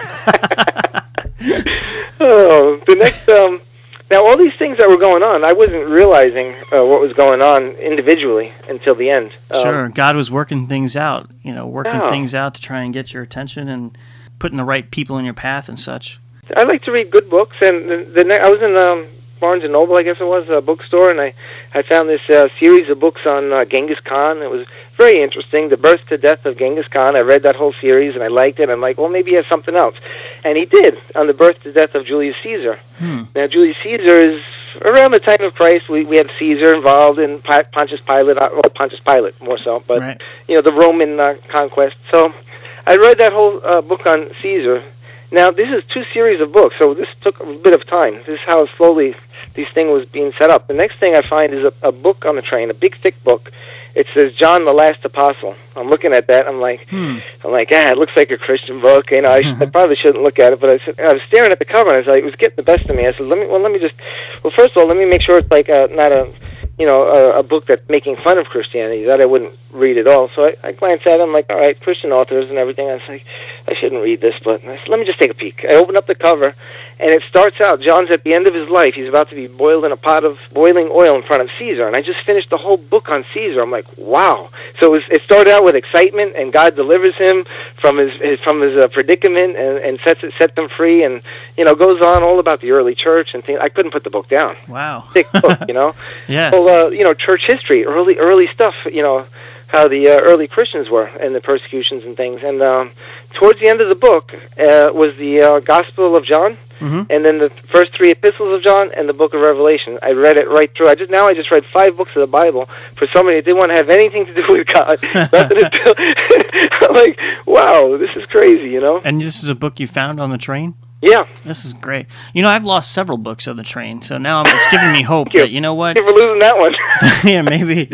oh, the next. Um, now, all these things that were going on, I wasn't realizing uh, what was going on individually until the end. Sure, um, God was working things out. You know, working oh. things out to try and get your attention and putting the right people in your path and such. I like to read good books, and the, the ne- I was in um, Barnes and Noble, I guess it was, a bookstore, and I, I found this uh, series of books on uh, Genghis Khan. It was very interesting, The Birth to Death of Genghis Khan. I read that whole series, and I liked it. I'm like, well, maybe he has something else. And he did, on The Birth to Death of Julius Caesar. Hmm. Now, Julius Caesar is, around the time of Christ, we, we have Caesar involved in P- Pontius Pilate, uh, well, Pontius Pilate more so, but, right. you know, the Roman uh, conquest. So I read that whole uh, book on Caesar. Now, this is two series of books, so this took a bit of time. This is how slowly this thing was being set up. The next thing I find is a, a book on the train, a big, thick book. It says John the Last Apostle. I'm looking at that. I'm like, hmm. I'm like, ah, it looks like a Christian book. You know, I, sh- I probably shouldn't look at it, but I, said, I was staring at the cover, and I was like, it was getting the best of me. I said, let me, well, let me just, well, first of all, let me make sure it's like a, not a, you know, a, a book that's making fun of Christianity. That I wouldn't read at all. So I, I glanced at it. I'm like, all right, Christian authors and everything. I was like, I shouldn't read this, but I said, let me just take a peek. I opened up the cover, and it starts out, John's at the end of his life. He's about to be boiled in a pot of boiling oil in front of Caesar, and I just finished the whole book on Caesar. I'm like, wow. So it, was, it started out with excitement, and God delivers him from his, his from his uh, predicament and, and sets it, sets him free, and you know goes on all about the early church and things. I couldn't put the book down. Wow, thick book, you know. Yeah. Well, uh, you know, church history, early early stuff. You know how the uh, early Christians were and the persecutions and things. And um, towards the end of the book uh, was the uh, Gospel of John. Mm-hmm. And then the first three epistles of John and the book of Revelation. I read it right through. I just now I just read five books of the Bible for somebody that didn't want to have anything to do with God. Nothing to do. I'm like, wow, this is crazy, you know. And this is a book you found on the train? Yeah. This is great. You know, I've lost several books on the train, so now I'm, it's giving me hope you. that, you know what? Thank you for losing that one. Yeah, maybe.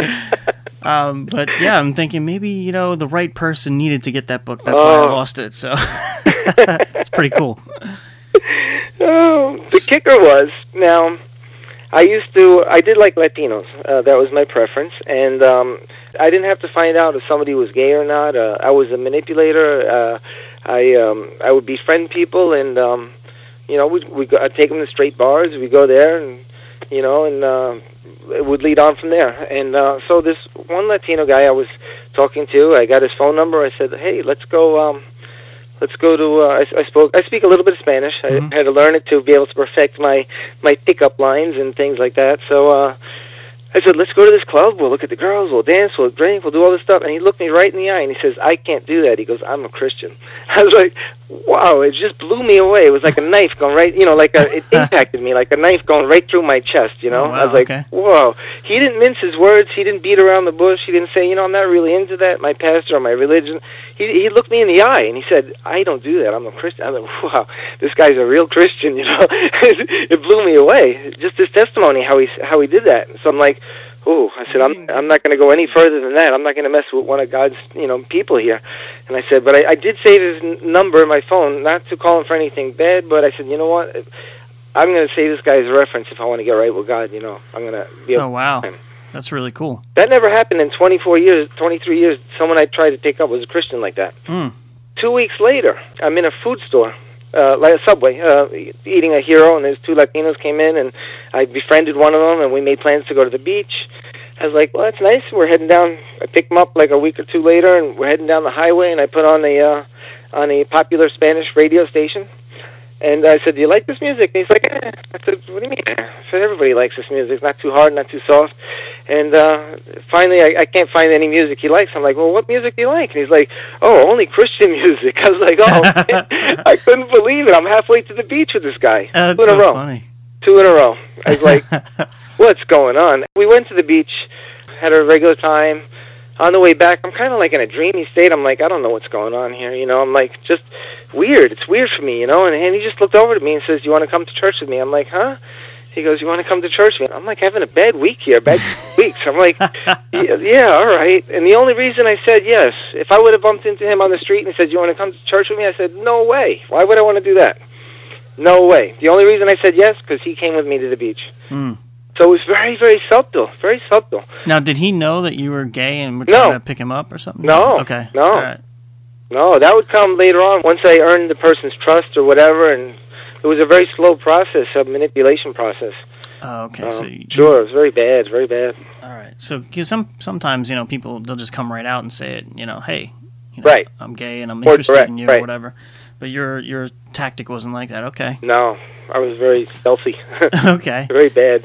Um, but yeah, I'm thinking maybe, you know, the right person needed to get that book. That's oh. why I lost it. So it's pretty cool. Oh, the kicker was, now, I used to, I did like Latinos. Uh, that was my preference. And um, I didn't have to find out if somebody was gay or not. Uh, I was a manipulator. Uh, I um, I would befriend people, and, um, you know, we'd, we'd go, I'd take them to straight bars. We'd go there, and, you know, and uh, it would lead on from there. And uh, so this one Latino guy I was talking to, I got his phone number. I said, hey, let's go... Um, Let's go to. Uh, I, I spoke. I speak a little bit of Spanish. Mm-hmm. I had to learn it to be able to perfect my my pickup lines and things like that. So uh, I said, "Let's go to this club. We'll look at the girls. We'll dance. We'll drink. We'll do all this stuff." And he looked me right in the eye and he says, "I can't do that." He goes, "I'm a Christian." I was like, "Wow!" It just blew me away. It was like a knife going right. You know, like a, it impacted me like a knife going right through my chest. You know, oh, wow, I was like, okay. "Whoa!" He didn't mince his words. He didn't beat around the bush. He didn't say, "You know, I'm not really into that. My pastor or my religion." He he looked me in the eye and he said, "I don't do that. I'm a Christian." I'm like, "Wow, this guy's a real Christian." You know, it blew me away. Just his testimony, how he how he did that. So I'm like, "Oh," I said, "I'm I'm not going to go any further than that. I'm not going to mess with one of God's you know people here." And I said, "But I, I did save his n- number in my phone, not to call him for anything bad. But I said, you know what? I'm going to save this guy as a reference if I want to get right with God. You know, I'm going to be able." Oh wow. To him. That's really cool. That never happened in twenty-four years, twenty-three years. Someone I tried to take up was a Christian like that. Mm. Two weeks later, I'm in a food store, uh, like a Subway, uh, eating a hero, and there's two Latinos came in, and I befriended one of them, and we made plans to go to the beach. I was like, well, that's nice. We're heading down. I picked them up like a week or two later, and we're heading down the highway, and I put on a, uh, on a popular Spanish radio station. And I said, do you like this music? And he's like, eh. I said, what do you mean? I said, everybody likes this music. It's not too hard, not too soft. And uh, finally, I, I can't find any music he likes. I'm like, well, what music do you like? And he's like, oh, only Christian music. I was like, oh, man. I couldn't believe it. I'm halfway to the beach with this guy. Uh, that's Two in so a row. funny. Two in a row. I was like, what's going on? We went to the beach, had our regular time. On the way back, I'm kind of like in a dreamy state. I'm like, I don't know what's going on here, you know. I'm like, just weird. It's weird for me, you know. And, and he just looked over at me and says, you want to come to church with me? I'm like, huh? He goes, you want to come to church with me? I'm like, having a bad week here, bad weeks. I'm like, yeah, yeah, all right. And the only reason I said yes, if I would have bumped into him on the street and he said, you want to come to church with me? I said, no way. Why would I want to do that? No way. The only reason I said yes, because he came with me to the beach. Mm. So it was very, very subtle, very subtle. Now, did he know that you were gay and were trying No. to pick him up or something? No. Okay. No. All right. No, that would come later on, once I earned the person's trust or whatever, and it was a very slow process, a manipulation process. Oh, okay. Uh, so you, sure, it was very bad, very bad. All right. So, because some sometimes you know people they'll just come right out and say it. You know, hey, you know, Right. I'm gay and I'm Or interested direct, in you right. or whatever. But your your tactic wasn't like that. Okay. No, I was very stealthy. Okay. Very bad.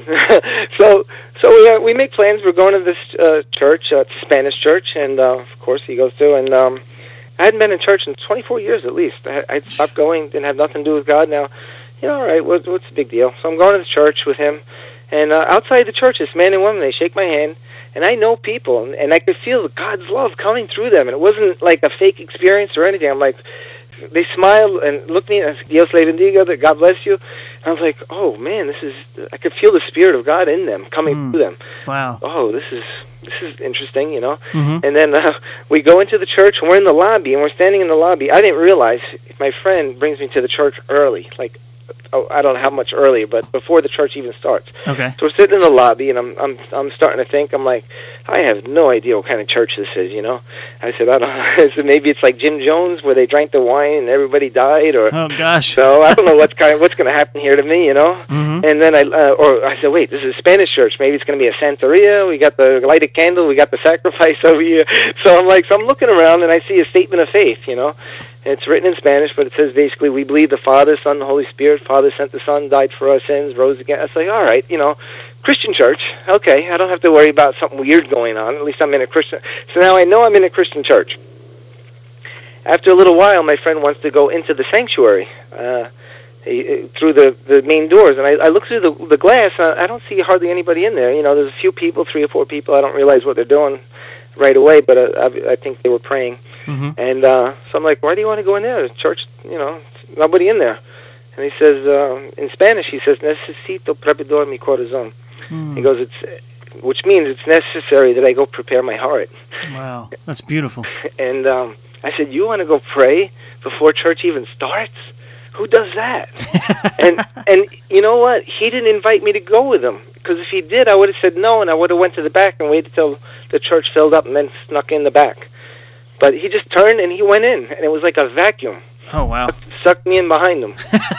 so, so we uh, we make plans. We're going to this uh, church, uh, it's a Spanish church, and uh, of course he goes to. And um, I hadn't been in church in twenty-four years at least. I, I'd stopped going, didn't have nothing to do with God. Now, you know, all right, what, what's the big deal? So I'm going to the church with him, and uh, outside the church, this man and woman, they shake my hand, and I know people, and, and I could feel God's love coming through them, and it wasn't like a fake experience or anything. I'm like, they smiled and looked at me and said, Dios le bendiga, that God bless you. And I was like, oh man, this is, I could feel the Spirit of God in them, coming Mm. through them. Wow. Oh, this is, this is interesting, you know. Mm-hmm. And then uh, we go into the church, and we're in the lobby, and we're standing in the lobby. I didn't realize, my friend brings me to the church early, like, oh, I don't know how much earlier, but before the church even starts. Okay. So we're sitting in the lobby, and I'm I'm I'm starting to think. I'm like, I have no idea what kind of church this is. You know, I said, I don't. I said, maybe it's like Jim Jones, where they drank the wine and everybody died, or Oh gosh. so I don't know what's kind of what's going to happen here to me. You know. Mhm. And then I uh, or I said, wait, this is a Spanish church. Maybe it's going to be a Santeria. We got the lighted candle. We got the sacrifice over here. So I'm like, so I'm looking around, and I see a statement of faith. You know. It's written in Spanish, but it says basically, we believe the Father, Son, and Holy Spirit. Father sent the Son, died for our sins, rose again. I was like, all right, you know, Christian church. Okay, I don't have to worry about something weird going on. At least I'm in a Christian. So now I know I'm in a Christian church. After a little while, my friend wants to go into the sanctuary uh, he, through the, the main doors, and I, I look through the, the glass. And I don't see hardly anybody in there. You know, there's a few people, three or four people. I don't realize what they're doing right away, but uh, I, I think they were praying. Mm-hmm. And uh, so I'm like, why do you want to go in there? The church, you know, nobody in there. And he says, uh, in Spanish, he says, necesito preparar mi corazón. Mm. He goes, it's, which means it's necessary that I go prepare my heart. Wow, that's beautiful. And um, I said, you want to go pray before church even starts? Who does that? and and you know what? He didn't invite me to go with him, because if he did, I would have said no, and I would have went to the back and waited till the church filled up and then snuck in the back. But he just turned and he went in, and it was like a vacuum. Oh wow. Sucked me in behind him.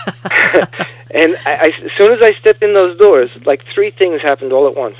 And I, I, as soon as I stepped in those doors, like three things happened all at once.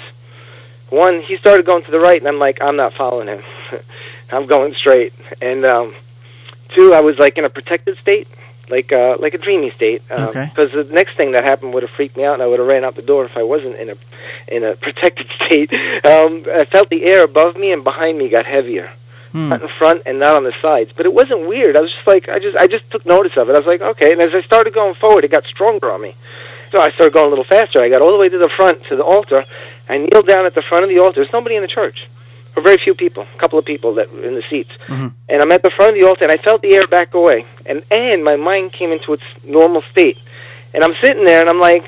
One, he started going to the right, and I'm like, I'm not following him. I'm going straight. And um, two, I was like in a protected state, like uh, like a dreamy state. Um, Okay. Because the next thing that happened would have freaked me out, and I would have ran out the door if I wasn't in a in a protected state. Um, I felt the air above me and behind me got heavier. Hmm. Not in front and not on the sides, but it wasn't weird. I was just like, I just, I just took notice of it. I was like, okay. And as I started going forward, it got stronger on me. So I started going a little faster. I got all the way to the front, to the altar. I kneeled down at the front of the altar. There's nobody in the church, or very few people, a couple of people that were in the seats. Mm-hmm. And I'm at the front of the altar, and I felt the air back away, and and my mind came into its normal state. And I'm sitting there, and I'm like,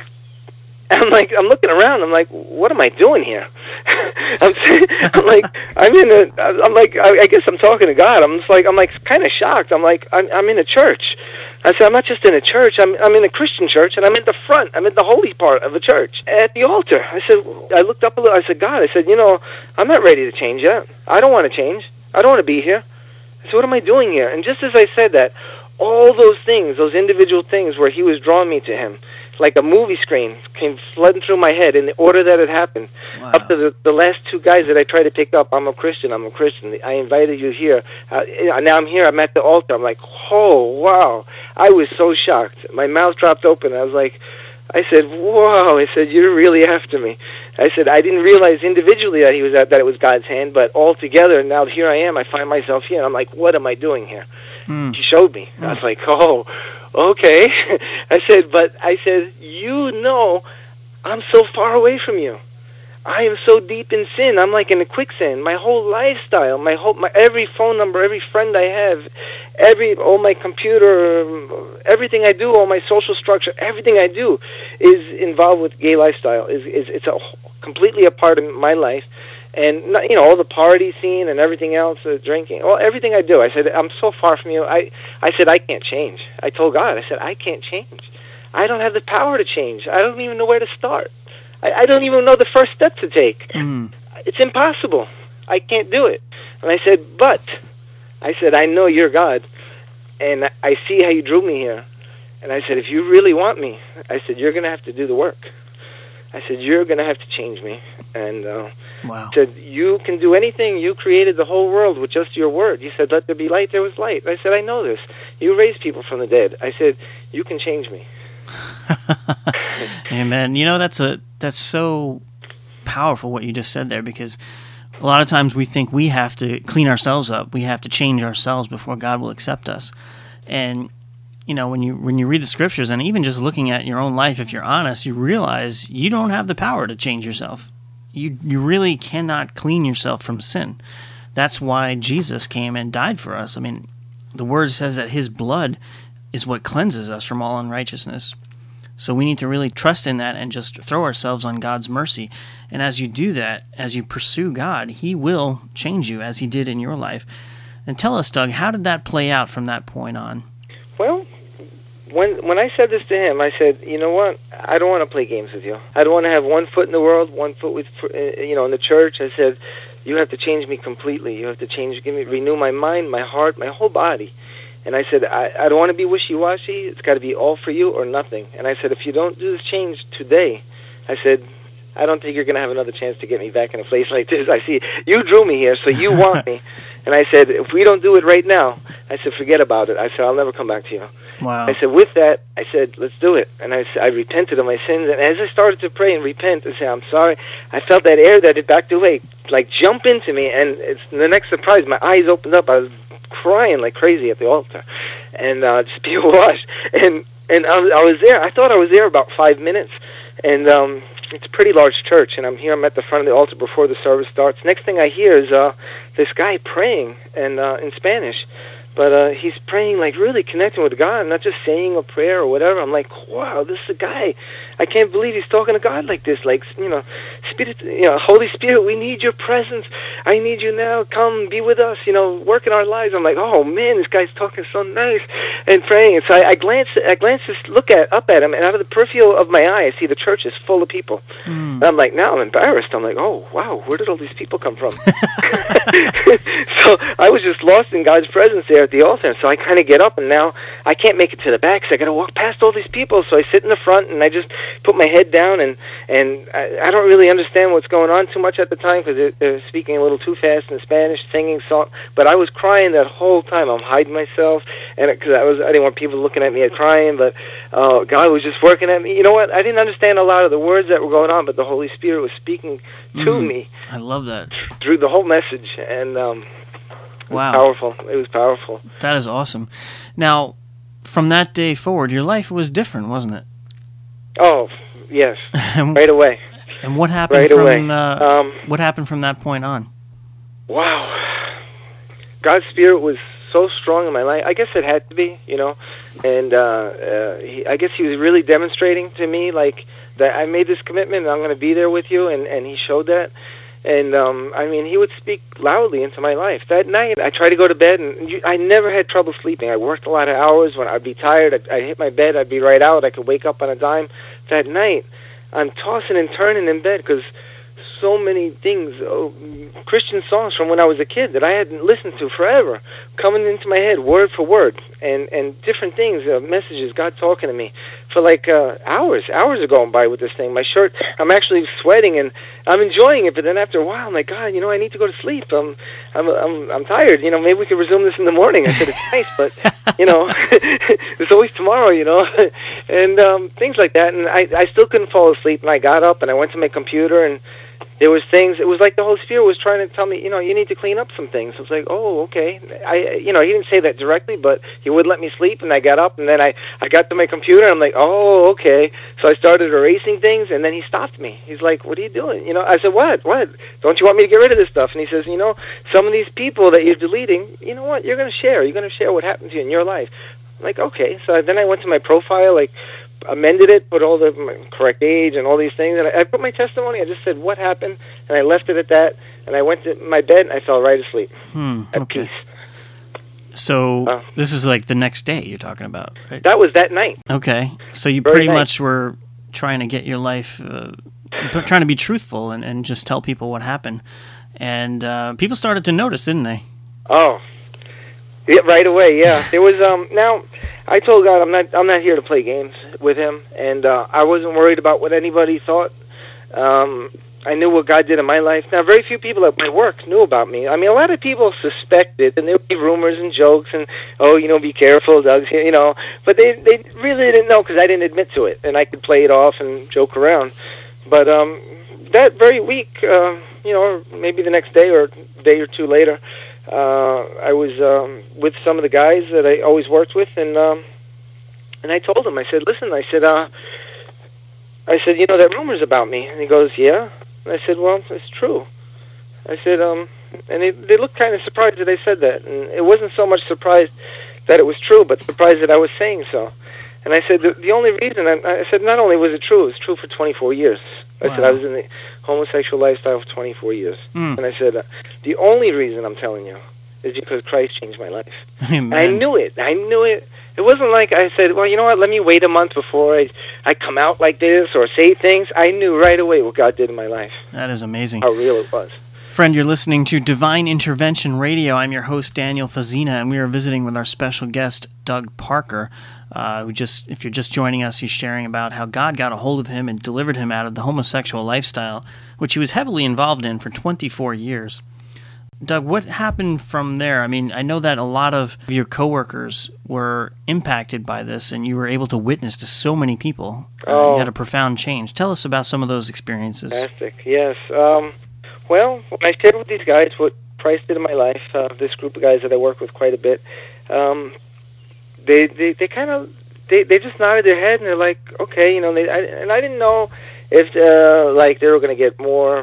I'm like, I'm looking around. I'm like, what am I doing here? I'm, I'm like, I'm in a. I'm like, I, I guess I'm talking to God. I'm just like, I'm like, kind of shocked. I'm like, I'm, I'm in a church. I said, I'm not just in a church. I'm, I'm in a Christian church, and I'm in the front. I'm in the holy part of the church at the altar. I said, I looked up a little. I said, God, I said, you know, I'm not ready to change yet. I don't want to change. I don't want to be here. I said, what am I doing here? And just as I said that, all those things, those individual things where he was drawing me to him, like a movie screen, came flooding through my head in the order that it happened. Wow. Up to the, the last two guys that I tried to pick up. I'm a Christian. I'm a Christian. I invited you here. Uh, now I'm here. I'm at the altar. I'm like, oh, wow. I was so shocked. My mouth dropped open. I was like, I said, whoa. I said, you're really after me. I said, I didn't realize individually that he was at, that it was God's hand, but all together, now here I am. I find myself here. And I'm like, what am I doing here? Mm. He showed me. I was like, oh, okay. I said, but I said, you know, I'm so far away from you. I am so deep in sin. I'm like in a quicksand. My whole lifestyle, my whole, my every phone number, every friend I have, every all my computer, everything I do, all my social structure, everything I do is involved with gay lifestyle. Is is it's a completely a part of my life. And, you know, all the party scene and everything else, uh, drinking, well, everything I do. I said, I'm so far from you. I, I said, I can't change. I told God, I said, I can't change. I don't have the power to change. I don't even know where to start. I, I don't even know the first step to take. Mm. It's impossible. I can't do it. And I said, but, I said, I know you're God, and I see how you drew me here. And I said, if you really want me, I said, you're going to have to do the work. I said, you're going to have to change me. And uh, wow. I said, you can do anything. You created the whole world with just your word. You said, let there be light, there was light. I said, I know this. You raised people from the dead. I said, you can change me. Amen. You know, that's a that's so powerful what you just said there, because a lot of times we think we have to clean ourselves up. We have to change ourselves before God will accept us. And you know, when you when you read the scriptures, and even just looking at your own life, if you're honest, you realize you don't have the power to change yourself. You you really cannot clean yourself from sin. That's why Jesus came and died for us. I mean, the word says that his blood is what cleanses us from all unrighteousness. So we need to really trust in that and just throw ourselves on God's mercy. And as you do that, as you pursue God, he will change you as he did in your life. And tell us, Doug, how did that play out from that point on? Well, when when I said this to him, I said, you know what? I don't want to play games with you. I don't want to have one foot in the world, one foot with, you know, in the church. I said, you have to change me completely. You have to change, give me, renew my mind, my heart, my whole body. And I said, I, I don't want to be wishy-washy. It's got to be all for you or nothing. And I said, if you don't do this change today, I said, I don't think you're going to have another chance to get me back in a place like this. I see, you drew me here, so you want me. And I said, if we don't do it right now, I said, forget about it. I said, I'll never come back to you. Wow. I said, with that, I said, let's do it. And I, I repented of my sins. And as I started to pray and repent and say, I'm sorry, I felt that air that had backed away, like jump into me. And it's the next surprise, my eyes opened up. I was crying like crazy at the altar, and uh, just being washed. And and I was, I was there. I thought I was there about five minutes. And um, it's a pretty large church, and I'm here. I'm at the front of the altar before the service starts. Next thing I hear is uh, this guy praying and uh, in Spanish. But uh, he's praying, like, really connecting with God, not just saying a prayer or whatever. I'm like, wow, this is a guy. I can't believe he's talking to God like this. Like, you know, Spirit, you know, Holy Spirit, we need your presence. I need you now. Come, be with us. You know, work in our lives. I'm like, oh man, this guy's talking so nice and praying. And so I, I glance, I glance, just look at up at him, and out of the peripheral of my eye, I see the church is full of people. Mm. And I'm like, now I'm embarrassed. I'm like, oh wow, where did all these people come from? So I was just lost in God's presence there at the altar. So I kind of get up, and now I can't make it to the back, so I got to walk past all these people. So I sit in the front, and I just put my head down, and and I, I don't really understand what's going on too much at the time, because they're, they're speaking a little too fast in Spanish, singing song. But I was crying that whole time. I'm hiding myself, and because I was, I didn't want people looking at me and crying. But uh, God was just working at me. You know what? I didn't understand a lot of the words that were going on, but the Holy Spirit was speaking to mm, me. I love that through the whole message, and um, it wow, was powerful. It was powerful. That is awesome. Now, from that day forward, your life was different, wasn't it? Oh, yes, right away. And what happened right from away. Uh, um, what happened from that point on? Wow, God's Spirit was so strong in my life. I guess it had to be, you know. And uh, uh, he, I guess He was really demonstrating to me, like, that I made this commitment, and I'm going to be there with you. And, and He showed that. And um, I mean, He would speak loudly into my life. That night, I tried to go to bed, and you, I never had trouble sleeping. I worked a lot of hours. When I'd be tired, I'd, I'd hit my bed, I'd be right out. I could wake up on a dime. That night, I'm tossing and turning in bed because so many things, oh, Christian songs from when I was a kid that I hadn't listened to forever, coming into my head word for word, and, and different things, uh, messages, God talking to me for like uh, hours. Hours are going by with this thing. My shirt, I'm actually sweating, and I'm enjoying it, but then after a while, I'm like, God, you know, I need to go to sleep. Um, I'm, I'm, I'm tired. You know, maybe we could resume this in the morning. I said, it's nice, but, you know, there's always tomorrow, you know, and um, things like that. And I, I still couldn't fall asleep, and I got up, and I went to my computer, and there was things, it was like the Holy Spirit was trying to tell me, you know, you need to clean up some things. I was like, oh, okay. I, you know, He didn't say that directly, but He would let me sleep, and I got up, and then I, I got to my computer, and I'm like, oh, okay. So I started erasing things, and then He stopped me. He's like, what are you doing? You know, I said, what? What? Don't you want me to get rid of this stuff? And He says, you know, some of these people that you're deleting, you know what? You're going to share. You're going to share what happened to you in your life. I'm like, okay. So then I went to my profile, like, amended it, put all the correct age and all these things, and I, I put my testimony. I just said what happened, and I left it at that, and I went to my bed, and I fell right asleep hmm, at okay. peace. So Uh, this is like the next day you're talking about, right? that was that night. Okay. So you Very pretty nice. much were trying to get your life, uh, p- trying to be truthful and, and just tell people what happened. And uh, people started to notice, didn't they? Oh, yeah, right away. Yeah, there was. Um, now, I told God I'm not. I'm not here to play games with Him, and uh, I wasn't worried about what anybody thought. Um, I knew what God did in my life. Now, very few people at my work knew about me. I mean, a lot of people suspected, and there would be rumors and jokes, and oh, you know, be careful, Doug's here, you know. But they they really didn't know because I didn't admit to it, and I could play it off and joke around. But um, that very week, uh, you know, or maybe the next day or a day or two later, uh, I was um, with some of the guys that I always worked with, and um, and I told them, I said, listen, I said, uh, I said, you know, that rumor's about me, and he goes, yeah. And I said, well, it's true. I said, um, and they, they looked kind of surprised that I said that. And it wasn't so much surprised that it was true, but surprised that I was saying so. And I said, the, the only reason, I, I said, not only was it true, it was true for twenty-four years. I Wow. said, I was in the homosexual lifestyle for twenty-four years. Mm. And I said, uh, the only reason I'm telling you is because Christ changed my life. Amen. I knew it. I knew it. It wasn't like I said, well, you know what, let me wait a month before I, I come out like this or say things. I knew right away what God did in my life, That is amazing. how real it was. Friend, you're listening to Divine Intervention Radio. I'm your host, Daniel Fazina, and we are visiting with our special guest, Doug Parker, uh, who just, if you're just joining us, he's sharing about how God got a hold of him and delivered him out of the homosexual lifestyle, which he was heavily involved in for twenty-four years. Doug, what happened from there? I mean, I know that a lot of your coworkers were impacted by this, and you were able to witness to so many people. Uh, Oh. You had a profound change. Tell us about some of those experiences. Fantastic, yes. Um, well, when I shared with these guys what Christ did in my life, uh, this group of guys that I work with quite a bit, um, they they, they kind of they, they just nodded their head and they're like, okay, you know. They I, and I didn't know if uh, like they were going to get more.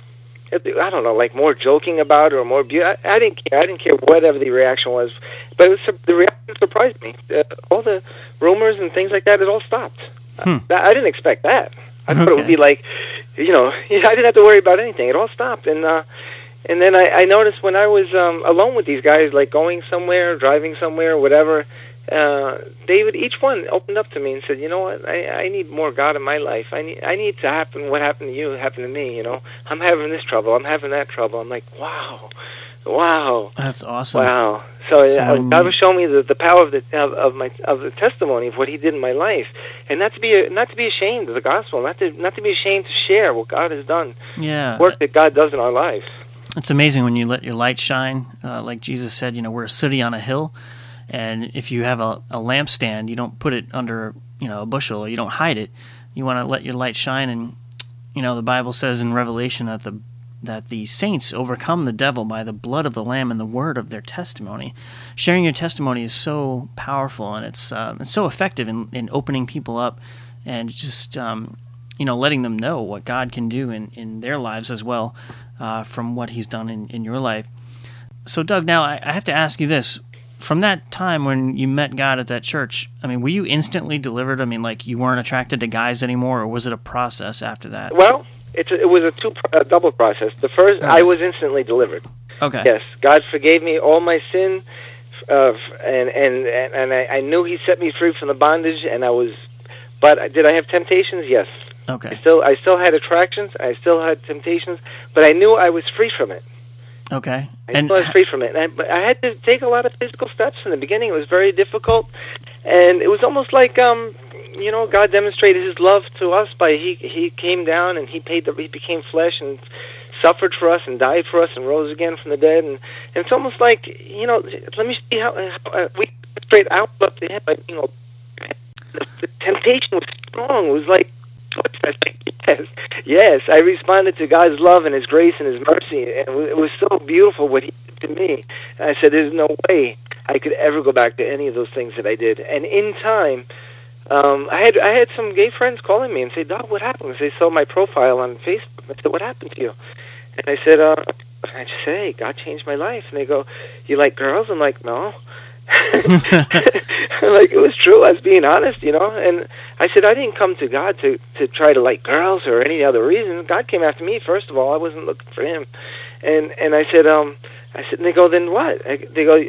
I don't know, like more joking about it or more. Bu- I, I didn't care. I didn't care whatever the reaction was, but it was, the reaction surprised me. Uh, all the rumors and things like that, it all stopped. Hmm. I, I didn't expect that. I thought it would Okay. be like, you know, I didn't have to worry about anything. It all stopped, and uh, and then I, I noticed when I was um, alone with these guys, like going somewhere, driving somewhere, whatever. Uh, they would each one opened up to me and said, "You know what? I, I need more God in my life. I need I need to happen. What happened to you happened to me. You know, I'm having this trouble. I'm having that trouble." I'm like, "Wow, wow, That's awesome. wow." So, So uh, when God you- was showing me the, the power of the of, of my of the testimony of what He did in my life, and not to be not to be ashamed of the gospel, not to not to be ashamed to share what God has done, Yeah. work that God does in our lives. It's amazing when you let your light shine. Uh, like Jesus said, you know, we're a city on a hill. And if you have a, a lampstand, you don't put it under, you know, a bushel, or you don't hide it. You want to let your light shine. And, you know, the Bible says in Revelation that the that the saints overcome the devil by the blood of the Lamb and the word of their testimony. Sharing your testimony is so powerful, and it's uh, it's so effective in, in opening people up and just, um, you know, letting them know what God can do in, in their lives as well uh, from what He's done in, in your life. So, Doug, now I, I have to ask you this. From that time when you met God at that church, I mean, were you instantly delivered? I mean, like you weren't attracted to guys anymore, or was it a process after that? Well, it's a, it was a two a double process. The first, I was instantly delivered. Okay. Yes, God forgave me all my sin, uh, and and and, and I, I knew He set me free from the bondage, and I was. But did I have temptations? Yes. Okay. I still I still had attractions. I still had temptations, but I knew I was free from it. Okay. I And still was free from it. And I, but I had to take a lot of physical steps in the beginning. It was very difficult, and it was almost like um, you know, God demonstrated His love to us by He He came down and He paid the He became flesh and suffered for us and died for us and rose again from the dead. And, and it's almost like, you know, let me see how, how uh, we demonstrate our love to Him by being obedient. The, the temptation was strong. It was like, yes, yes. I responded to God's love and His grace and His mercy, and it was so beautiful what He did to me. And I said, "There's no way I could ever go back to any of those things that I did." And in time, um, I had I had some gay friends calling me and say, "Doc, what happened?" They saw my profile on Facebook. I said, "What happened to you?" And I said, uh, "I just said, hey, God changed my life." And they go, "You like girls?" I'm like, "No." Like, it was true. I was being honest, you know. And I said, I didn't come to God to, to try to like girls or any other reason. God came after me, first of all. I wasn't looking for Him. And and I said, um, I said, and they go, then what? I, they go,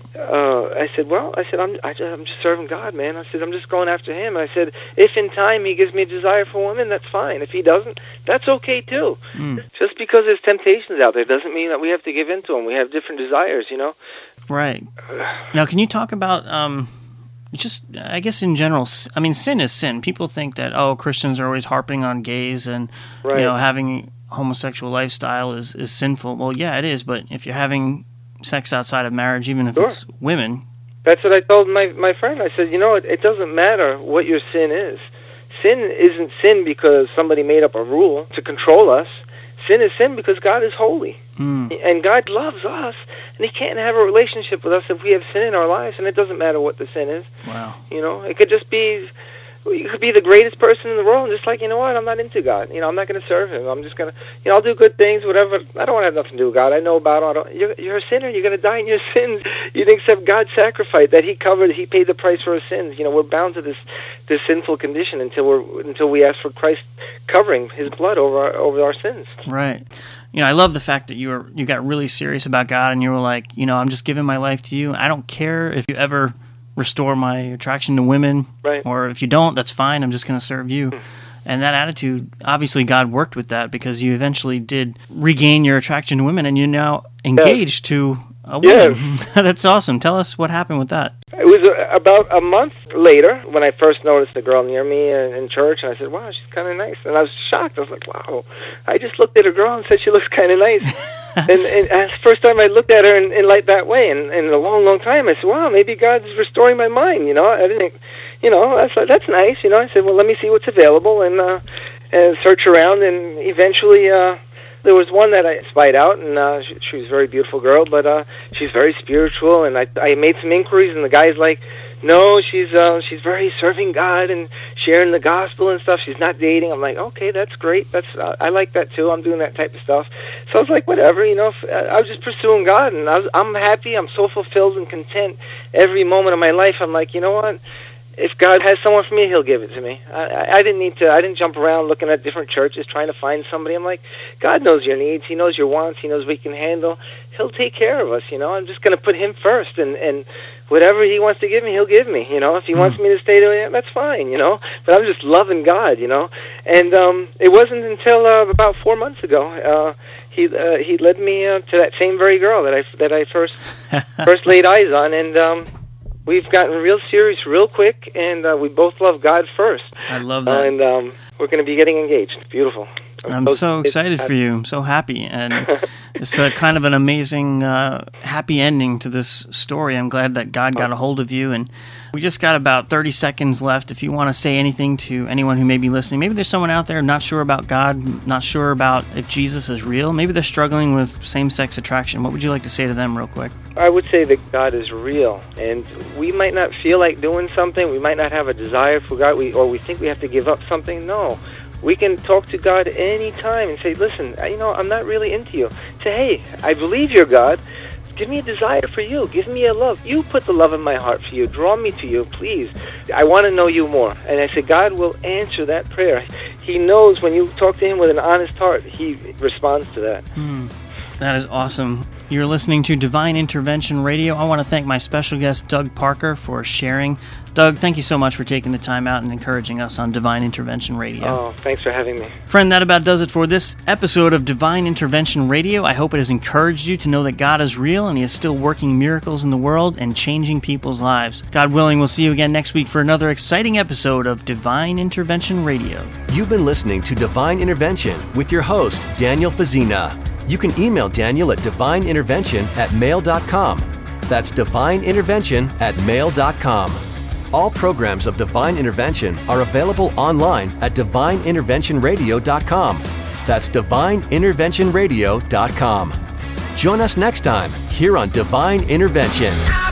uh, I said, well, I said, I'm, I just, I'm just serving God, man. I said, I'm just going after Him. I said, if in time He gives me a desire for women, that's fine. If He doesn't, that's okay too. Mm. Just because there's temptations out there doesn't mean that we have to give in to them. We have different desires, you know? Right. Now, can you talk about, um, just, I guess in general, I mean, sin is sin. People think that, oh, Christians are always harping on gays and, right. you know, having homosexual lifestyle is, is sinful. Well, yeah, it is, but if you're having sex outside of marriage, even if sure. it's women. That's what I told my, my friend. I said, you know, it, it doesn't matter what your sin is. Sin isn't sin because somebody made up a rule to control us. Sin is sin because God is holy. Mm. And God loves us, and He can't have a relationship with us if we have sin in our lives, and it doesn't matter what the sin is. Wow. You know, it could just be... You could be the greatest person in the world and just like, you know what, I'm not into God. You know, I'm not going to serve Him. I'm just going to, you know, I'll do good things, whatever. I don't want to have nothing to do with God. I know about it. I don't, you're, you're a sinner. You're going to die in your sins. You didn't accept God's sacrifice, that He covered, He paid the price for our sins. You know, we're bound to this this sinful condition until we're until we ask for Christ covering His blood over our, over our sins. Right. You know, I love the fact that you were you got really serious about God and you were like, you know, I'm just giving my life to you. I don't care if you ever restore my attraction to women, right. or if you don't, that's fine, I'm just going to serve you. Mm. And that attitude, obviously God worked with that because you eventually did regain your attraction to women and you're now engaged yes. to a woman. Yes. That's awesome. Tell us what happened with that. It was uh, about a month later when I first noticed a girl near me in, in church, and I said, wow, she's kind of nice. And I was shocked. I was like, wow, I just looked at a girl and said she looks kind of nice. and, and that's the first time I looked at her in, in like that way. And, and in a long, long time, I said, wow, maybe God's restoring my mind. You know, I didn't, you know, I said, that's nice. You know, I said, well, let me see what's available and, uh, and search around. And eventually, uh, there was one that I spied out, and uh, she, she was a very beautiful girl, but uh, she's very spiritual. And I, I made some inquiries, and the guy's like, no, she's uh, she's very serving God and sharing the gospel and stuff. She's not dating. I'm like, okay, that's great. That's uh, I like that too. I'm doing that type of stuff. So I was like, whatever, you know. If, uh, I was just pursuing God, and I was, I'm happy. I'm so fulfilled and content every moment of my life. I'm like, you know what? If God has someone for me, He'll give it to me. I, I, I didn't need to. I didn't jump around looking at different churches trying to find somebody. I'm like, God knows your needs. He knows your wants. He knows what you can handle. He'll take care of us. You know, I'm just going to put Him first, and and whatever He wants to give me, He'll give me. You know, if He mm. wants me to stay there, that's fine. You know, but I'm just loving God. You know, and um, it wasn't until uh, about four months ago. Uh, He uh, he led me uh, to that same very girl that I that I first first laid eyes on, and um, we've gotten real serious real quick, and uh, we both love God first. I love that. Uh, and um, we're going to be getting engaged. Beautiful. I'm, I'm so, so excited for you. I'm so happy. And it's a kind of an amazing, uh, happy ending to this story. I'm glad that God got a hold of you. And we just got about thirty seconds left. If you want to say anything to anyone who may be listening, maybe there's someone out there not sure about God, not sure about if Jesus is real. Maybe they're struggling with same-sex attraction. What would you like to say to them real quick? I would say that God is real, and we might not feel like doing something. We might not have a desire for God, we, or we think we have to give up something. No. We can talk to God any time and say, listen, you know, I'm not really into you. Say, hey, I believe you're God. Give me a desire for you. Give me a love. You put the love in my heart for you. Draw me to you, please. I want to know you more. And I say, God will answer that prayer. He knows when you talk to Him with an honest heart, He responds to that. Mm, that is awesome. You're listening to Divine Intervention Radio. I want to thank my special guest, Doug Parker, for sharing. Doug, thank you so much for taking the time out and encouraging us on Divine Intervention Radio. Oh, thanks for having me. Friend, that about does it for this episode of Divine Intervention Radio. I hope it has encouraged you to know that God is real and He is still working miracles in the world and changing people's lives. God willing, we'll see you again next week for another exciting episode of Divine Intervention Radio. You've been listening to Divine Intervention with your host, Daniel Fazina. You can email Daniel at divineintervention at mail dot com. That's divineintervention at mail dot com. All programs of Divine Intervention are available online at divine intervention radio dot com. That's divine intervention radio dot com. Join us next time here on Divine Intervention.